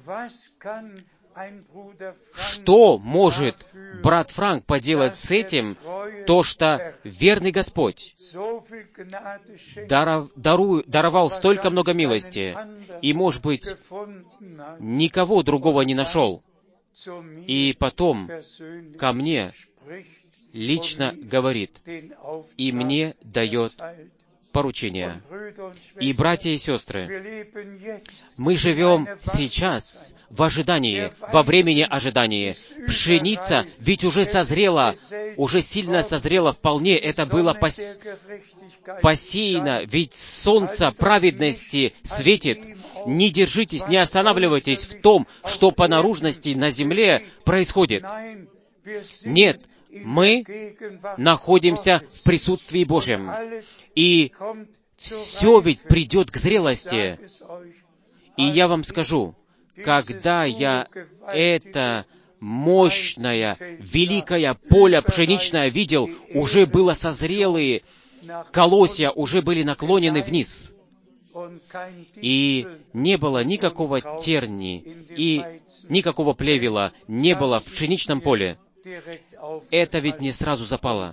Что может брат Франк поделать с этим, то, что верный Господь даровал столько много милости, и, может быть, никого другого не нашел, и потом ко мне лично говорит, и мне дает поручение. И, братья и сестры, мы живем сейчас в ожидании, во времени ожидания. Пшеница ведь уже созрела, уже сильно созрела вполне. Это было посеяно, ведь солнце праведности светит. Не держитесь, не останавливайтесь в том, что по наружности на земле происходит. Нет, мы находимся в присутствии Божьем. И все ведь придет к зрелости. И я вам скажу, когда я это мощное, великое поле пшеничное видел, уже было созрелые, колосья уже были наклонены вниз. И не было никакого терни, и никакого плевела не было в пшеничном поле. Это ведь не сразу запало.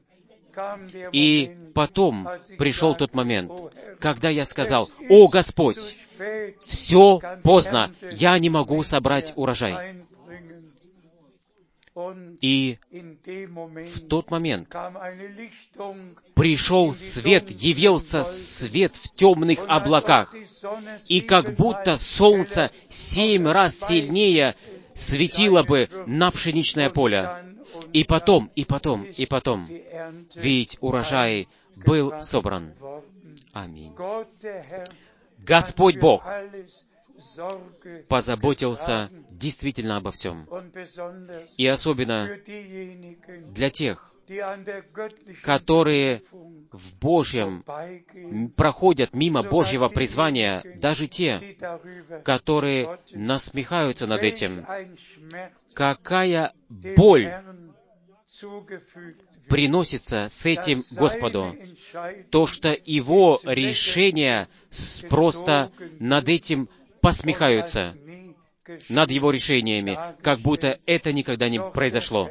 И потом пришел тот момент, когда я сказал: «О, Господь, все поздно, я не могу собрать урожай». И в тот момент пришел свет, явился свет в темных облаках, и как будто солнце 7 раз сильнее светило бы на пшеничное поле. И потом, ведь урожай был собран. Аминь. Господь Бог позаботился действительно обо всем. И особенно для тех, которые в Божьем проходят мимо Божьего призвания, даже те, которые насмехаются над этим. Какая боль приносится с этим Господу, то, что Его решения просто над этим посмехаются, над Его решениями, как будто это никогда не произошло.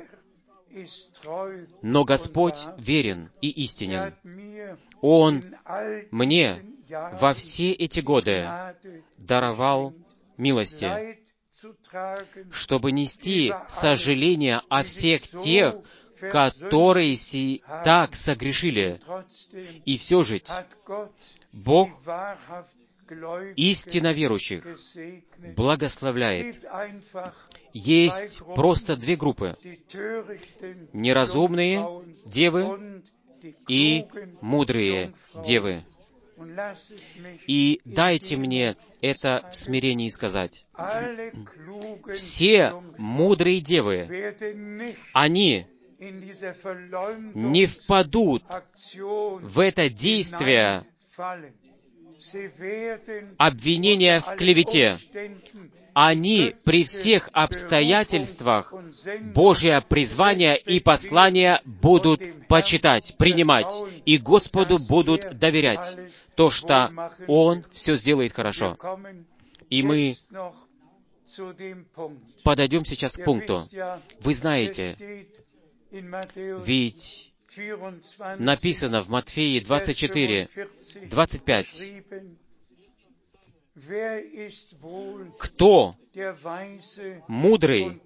Но Господь верен и истинен. Он мне во все эти годы даровал милости, чтобы нести сожаление о всех тех, которые так согрешили. И все же Бог истинно верующих благословляет. Есть просто 2 группы: неразумные девы и мудрые девы. И дайте мне это в смирении сказать. Все мудрые девы, они не впадут в это действие обвинения в клевете. Они при всех обстоятельствах Божье призвание и послание будут почитать, принимать, и Господу будут доверять, то, что Он все сделает хорошо. И мы подойдем сейчас к пункту. Вы знаете, ведь написано в Матфеи 24, 25, «Кто мудрый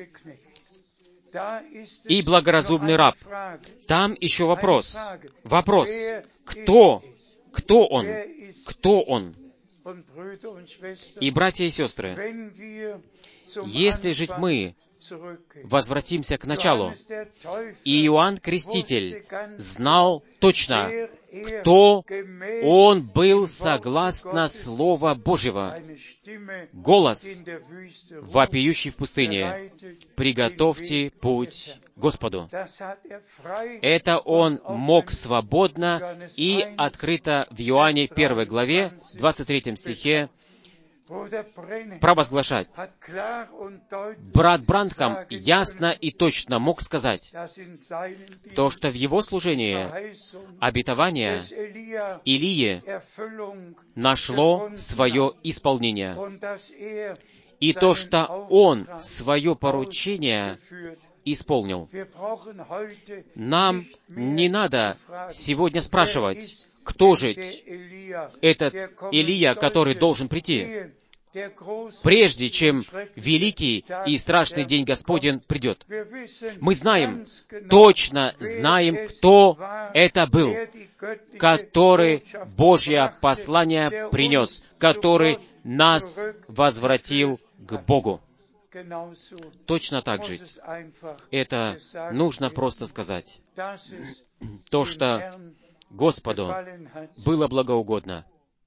и благоразумный раб?» Там еще вопрос. Вопрос. Кто он? Кто он? И, братья и сестры, Если же мы возвратимся к началу, и Иоанн Креститель знал точно, кто он был согласно Слова Божьего. Голос, вопиющий в пустыне: «Приготовьте путь Господу». Это он мог свободно и открыто в Иоанне 1 главе, 23 стихе провозглашать. Брат Бранхам ясно и точно мог сказать то, что в его служении обетование Илии нашло свое исполнение, и то, что он свое поручение исполнил. Нам не надо сегодня спрашивать, кто же этот Илия, который должен прийти, прежде чем великий и страшный день Господень придет. Мы знаем, точно знаем, кто это был, который Божье послание принес, который нас возвратил к Богу. Точно так же это нужно просто сказать. То, что Господу было благоугодно.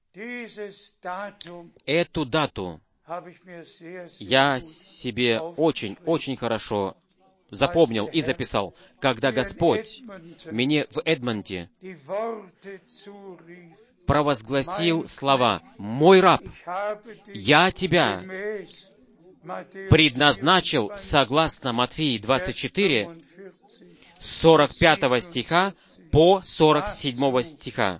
Эту дату я себе очень хорошо запомнил и записал, когда Господь мне в Эдмонте провозгласил слова: «Мой раб, я тебя предназначил согласно Матфея 24, 45 стиха по 47 стиха,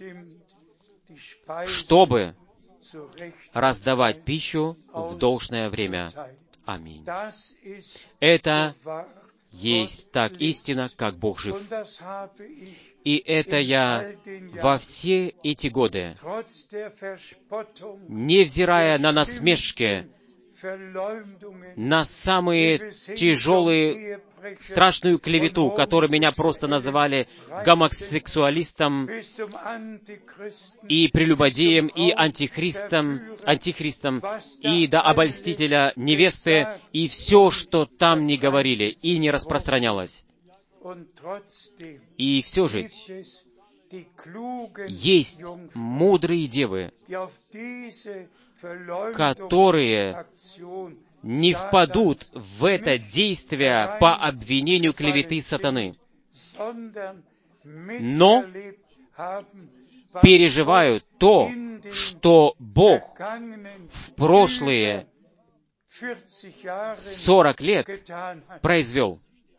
чтобы раздавать пищу в должное время». Аминь. Это есть так истина, как Бог жив. И это я во все эти годы, невзирая на насмешки, на самые тяжелые, страшную клевету, которую меня просто называли гомосексуалистом и прелюбодеем, и антихристом, и до обольстителя невесты, и все, что там не говорили и не распространялось. И все же есть мудрые девы, которые не впадут в это действие по обвинению клеветы сатаны, но переживают то, что Бог в прошлые 40 лет произвел.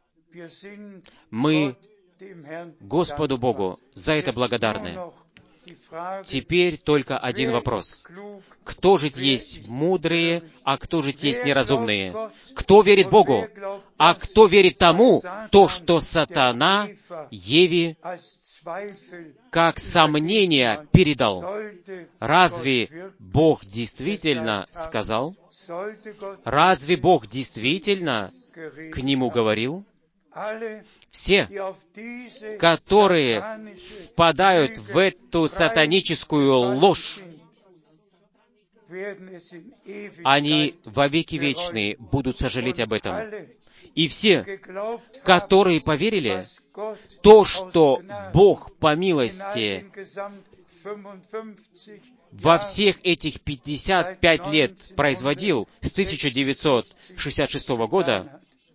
Мы Господу Богу за это благодарны. Теперь только один вопрос. Кто же есть мудрые, а кто же есть неразумные? Кто верит Богу, а кто верит тому, то, что сатана Еве как сомнение передал? Разве Бог действительно сказал? Разве Бог действительно к нему говорил? Все, которые впадают в эту сатаническую ложь, они во веки вечные будут сожалеть об этом. И все, которые поверили, то, что Бог по милости во всех этих 55 лет производил с 1966 года,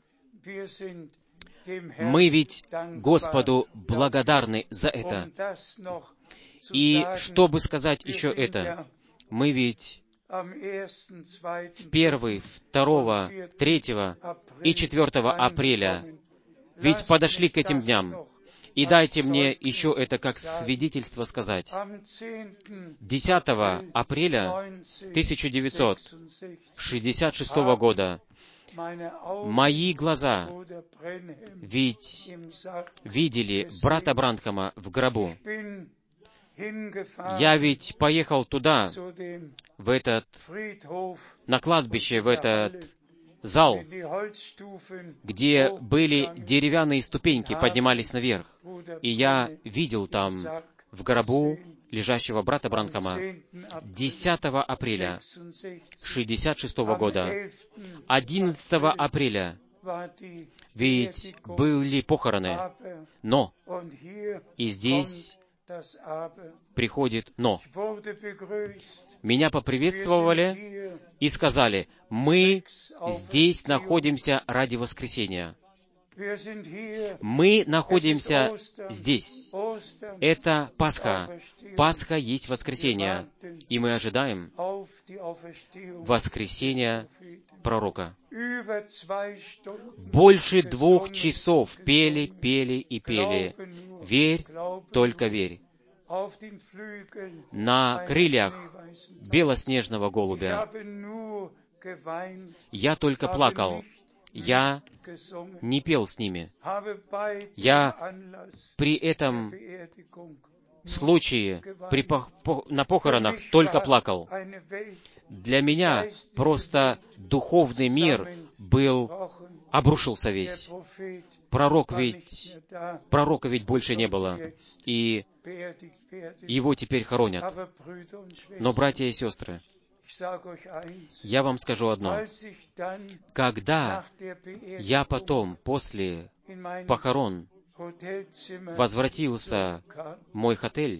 мы ведь Господу благодарны за это. И чтобы сказать еще это, мы ведь 1, 2, 3 и 4 апреля ведь подошли к этим дням. И дайте мне еще это как свидетельство сказать. 10 апреля 1966 года мои глаза ведь видели брата Бранхама в гробу. Я ведь поехал туда, на кладбище, в этот зал, где были деревянные ступеньки, поднимались наверх. И я видел там в гробу лежащего брата Бранхама 10 апреля 1966 года, 11 апреля, ведь были похороны, но, и здесь приходит «но». Меня поприветствовали и сказали: мы здесь находимся ради воскресения. Мы находимся здесь. Это Пасха. Пасха есть воскресение. И мы ожидаем воскресения пророка. Больше 2 часов пели, пели и пели. Верь, только верь. На крыльях белоснежного голубя. Я только плакал. Я не пел с ними. Я при этом случае, на похоронах, только плакал. Для меня просто духовный мир обрушился весь. Пророка ведь больше не было, и его теперь хоронят. Но, братья и сестры, я вам скажу одно. Когда я потом, после похорон, возвратился в мой отель,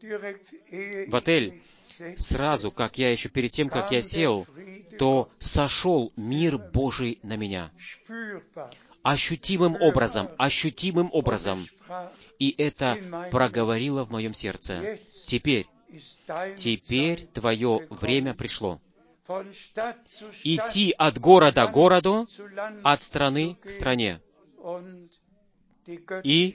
сразу, как я еще перед тем, как я сел, то сошел мир Божий на меня. Ощутимым образом. И это проговорило в моем сердце. Теперь твое время пришло. Идти от города к городу, от страны к стране. И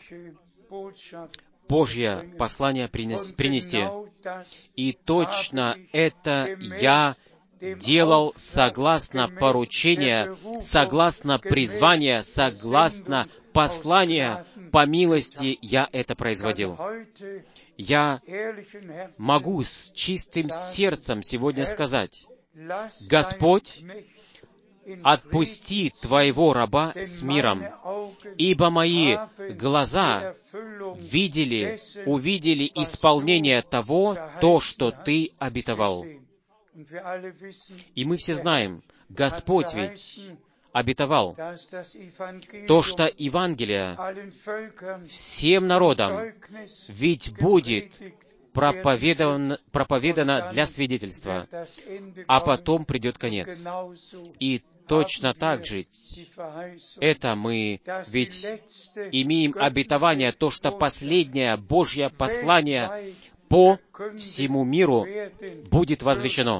Божье послание принести. И точно это я делал согласно поручения, согласно призвания, согласно послания, по милости я это производил. Я могу с чистым сердцем сегодня сказать: Господь, отпусти Твоего раба с миром, ибо мои глаза увидели исполнение того, что Ты обетовал. И мы все знаем, Господь ведь обетовал то, что Евангелие всем народам ведь будет проповедано для свидетельства, а потом придет конец. И точно так же это мы ведь имеем обетование, то, что последнее Божье послание по всему миру будет возвещено.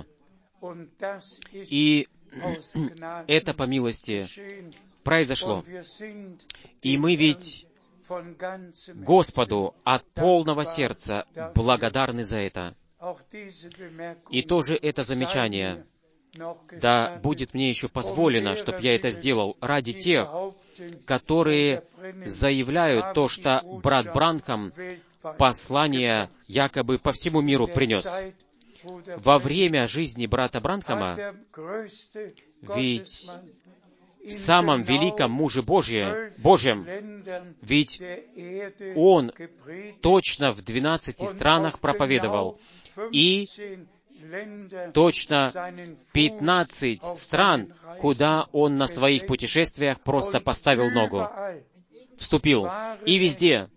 И это по милости произошло. И мы ведь Господу от полного сердца благодарны за это. И тоже это замечание, да будет мне еще позволено, чтобы я это сделал, ради тех, которые заявляют то, что брат Бранхам послание якобы по всему миру принес. Во время жизни брата Бранхама, ведь в самом великом муже Божьем, ведь он точно в 12 странах проповедовал, и точно 15 стран, куда он на своих путешествиях просто поставил ногу, вступил. И везде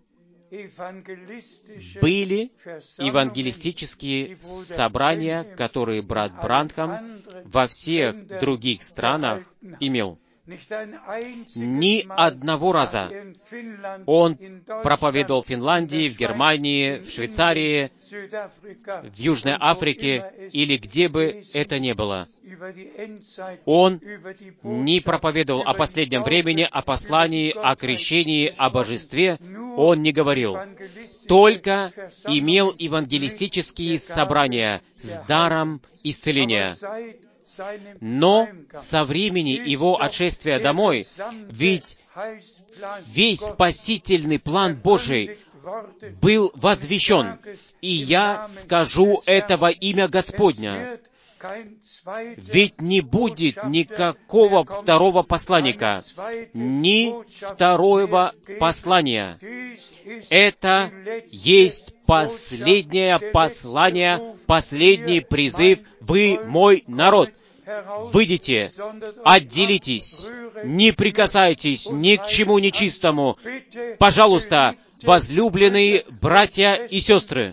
были евангелистические собрания, которые брат Бранхам во всех других странах имел. Ни одного раза он проповедовал в Финляндии, в Германии, в Швейцарии, в Южной Африке или где бы это ни было. Он не проповедовал о последнем времени, о послании, о крещении, о божестве. Он не говорил. Только имел евангелистические собрания с даром исцеления. Но со времени его отшествия домой, ведь весь спасительный план Божий был возвещен. И я скажу это во имя Господня. Ведь не будет никакого второго посланника, ни второго послания. Это есть последнее послание, последний призыв. Вы мой народ. Выйдите, отделитесь, не прикасайтесь ни к чему нечистому. Пожалуйста, возлюбленные братья и сестры,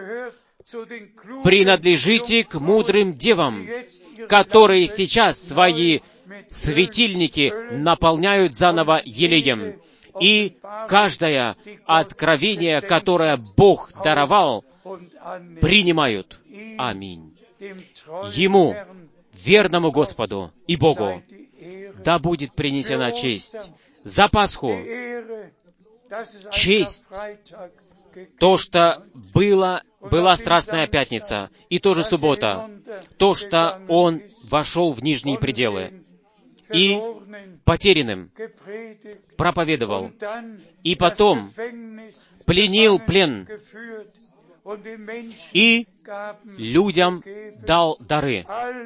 принадлежите к мудрым девам, которые сейчас свои светильники наполняют заново елеем. И каждое откровение, которое Бог даровал, принимают. Аминь. Ему, верному Господу и Богу, да будет принесена честь за Пасху, честь, то, что была Страстная Пятница, и тоже суббота, то, что Он вошел в нижние пределы, и потерянным проповедовал, и потом пленил плен, и людям дал дары.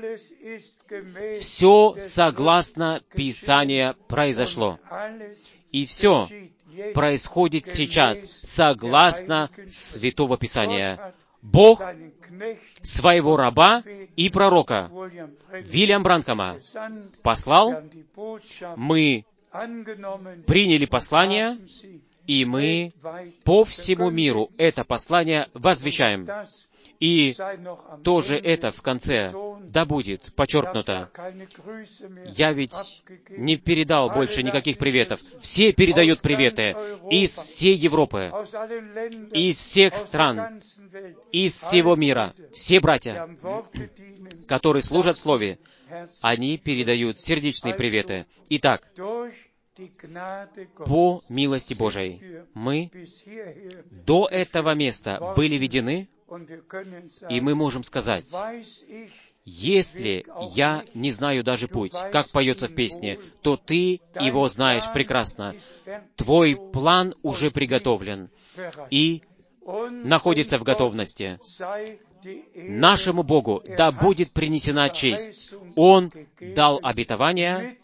Все согласно Писанию произошло. И все происходит сейчас согласно Святого Писания. Бог своего раба и пророка Вильям Бранхама послал, мы приняли послание, и мы по всему миру это послание возвещаем. И тоже это в конце да будет подчеркнуто. Я ведь не передал больше никаких приветов. Все передают приветы из всей Европы, из всех стран, из всего мира. Все братья, которые служат в Слове, они передают сердечные приветы. Итак, по милости Божией мы до этого места были ведены, и мы можем сказать, если я не знаю даже путь, как поется в песне, то ты его знаешь прекрасно. Твой план уже приготовлен и находится в готовности. Нашему Богу да будет принесена честь. Он дал обетование,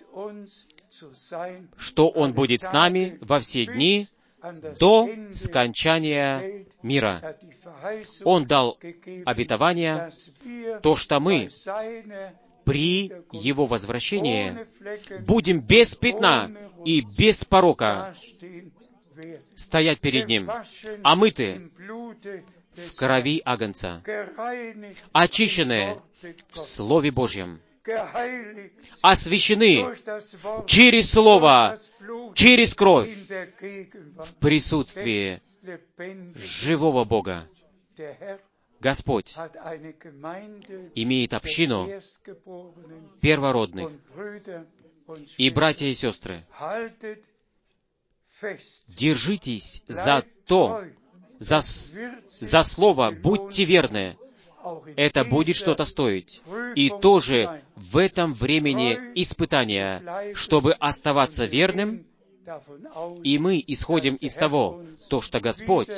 что Он будет с нами во все дни до скончания мира. Он дал обетование, то, что мы при Его возвращении будем без пятна и без порока стоять перед Ним, омыты в крови Агнца, очищенные в Слове Божьем, освящены через Слово, через кровь, в присутствии живого Бога. Господь имеет общину первородных и братья и сестры. Держитесь за то, за Слово, будьте верны. Это будет что-то стоить. И тоже в этом времени испытания, чтобы оставаться верным, и мы исходим из того, то, что Господь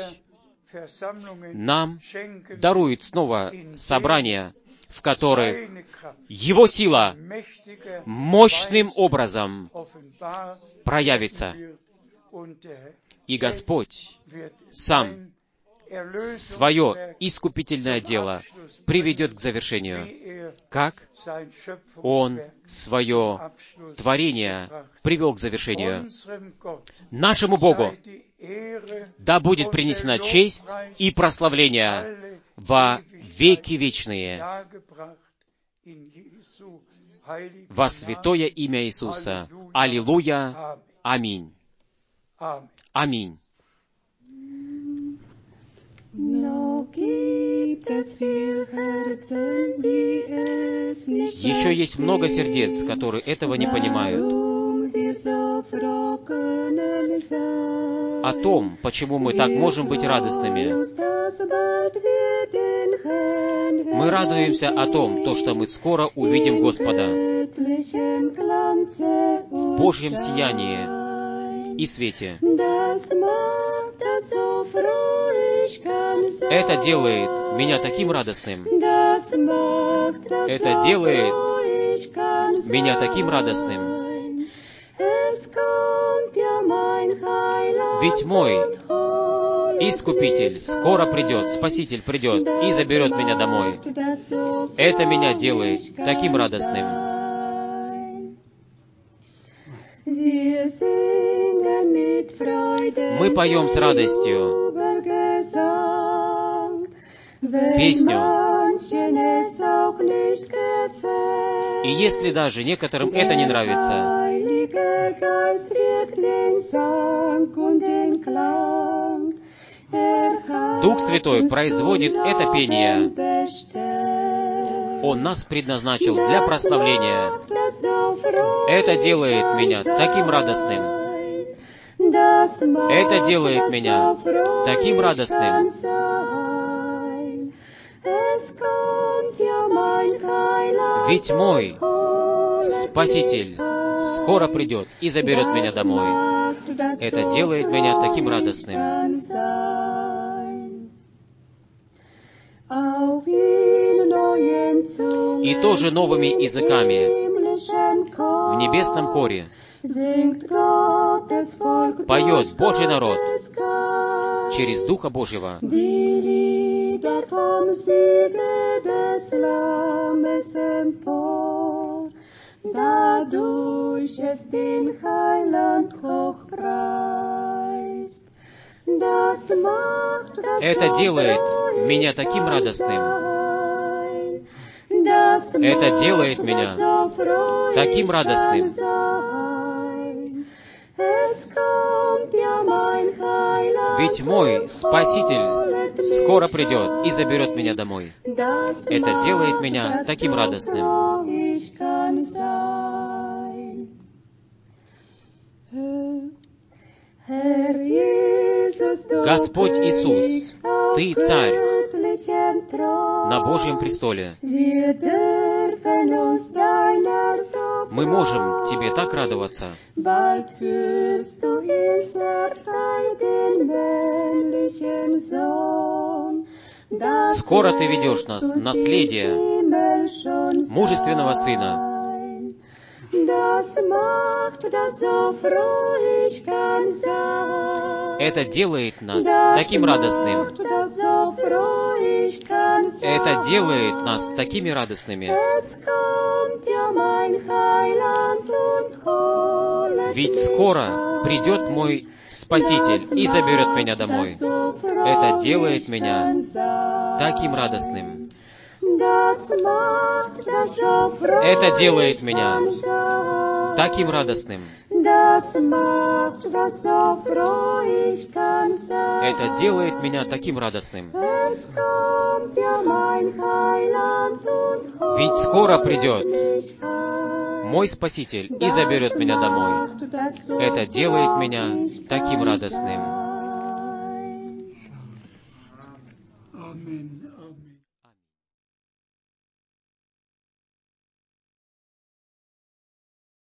нам дарует снова собрания, в которых Его сила мощным образом проявится. И Господь сам свое искупительное дело приведет к завершению, как Он свое творение привел к завершению. Нашему Богу да будет принесена честь и прославление во веки вечные во святое имя Иисуса. Аллилуйя! Аминь! Аминь! Еще есть много сердец, которые этого не понимают. О том, почему мы так можем быть радостными. Мы радуемся о том, то, что мы скоро увидим Господа в Божьем сиянии и свете. Это делает меня таким радостным. Это делает меня таким радостным. Ведь мой Искупитель скоро придет, Спаситель придет и заберет меня домой. Это меня делает таким радостным. Мы поем с радостью песню. И если даже некоторым это не нравится, Дух Святой производит это пение. Он нас предназначил для прославления. Это делает меня таким радостным. Это делает меня таким радостным. Ведь мой Спаситель скоро придет и заберет меня домой. Это делает меня таким радостным. И тоже новыми языками в небесном хоре поет Божий народ через Духа Божьего. Это делает меня таким радостным. Это делает меня таким радостным. Ведь мой Спаситель скоро придет и заберет меня домой. Это делает меня таким радостным. Господь Иисус, Ты Царь на Божьем престоле. Мы можем Тебе так радоваться. Скоро Ты ведешь нас в наследие мужественного Сына. Это делает нас таким радостным. Это делает нас такими радостными. Ведь скоро придет мой Спаситель и заберет меня домой. Это делает меня таким радостным. Это делает меня таким радостным. Это делает меня таким радостным. Ведь скоро придет мой Спаситель и заберет меня домой. Это делает меня таким радостным.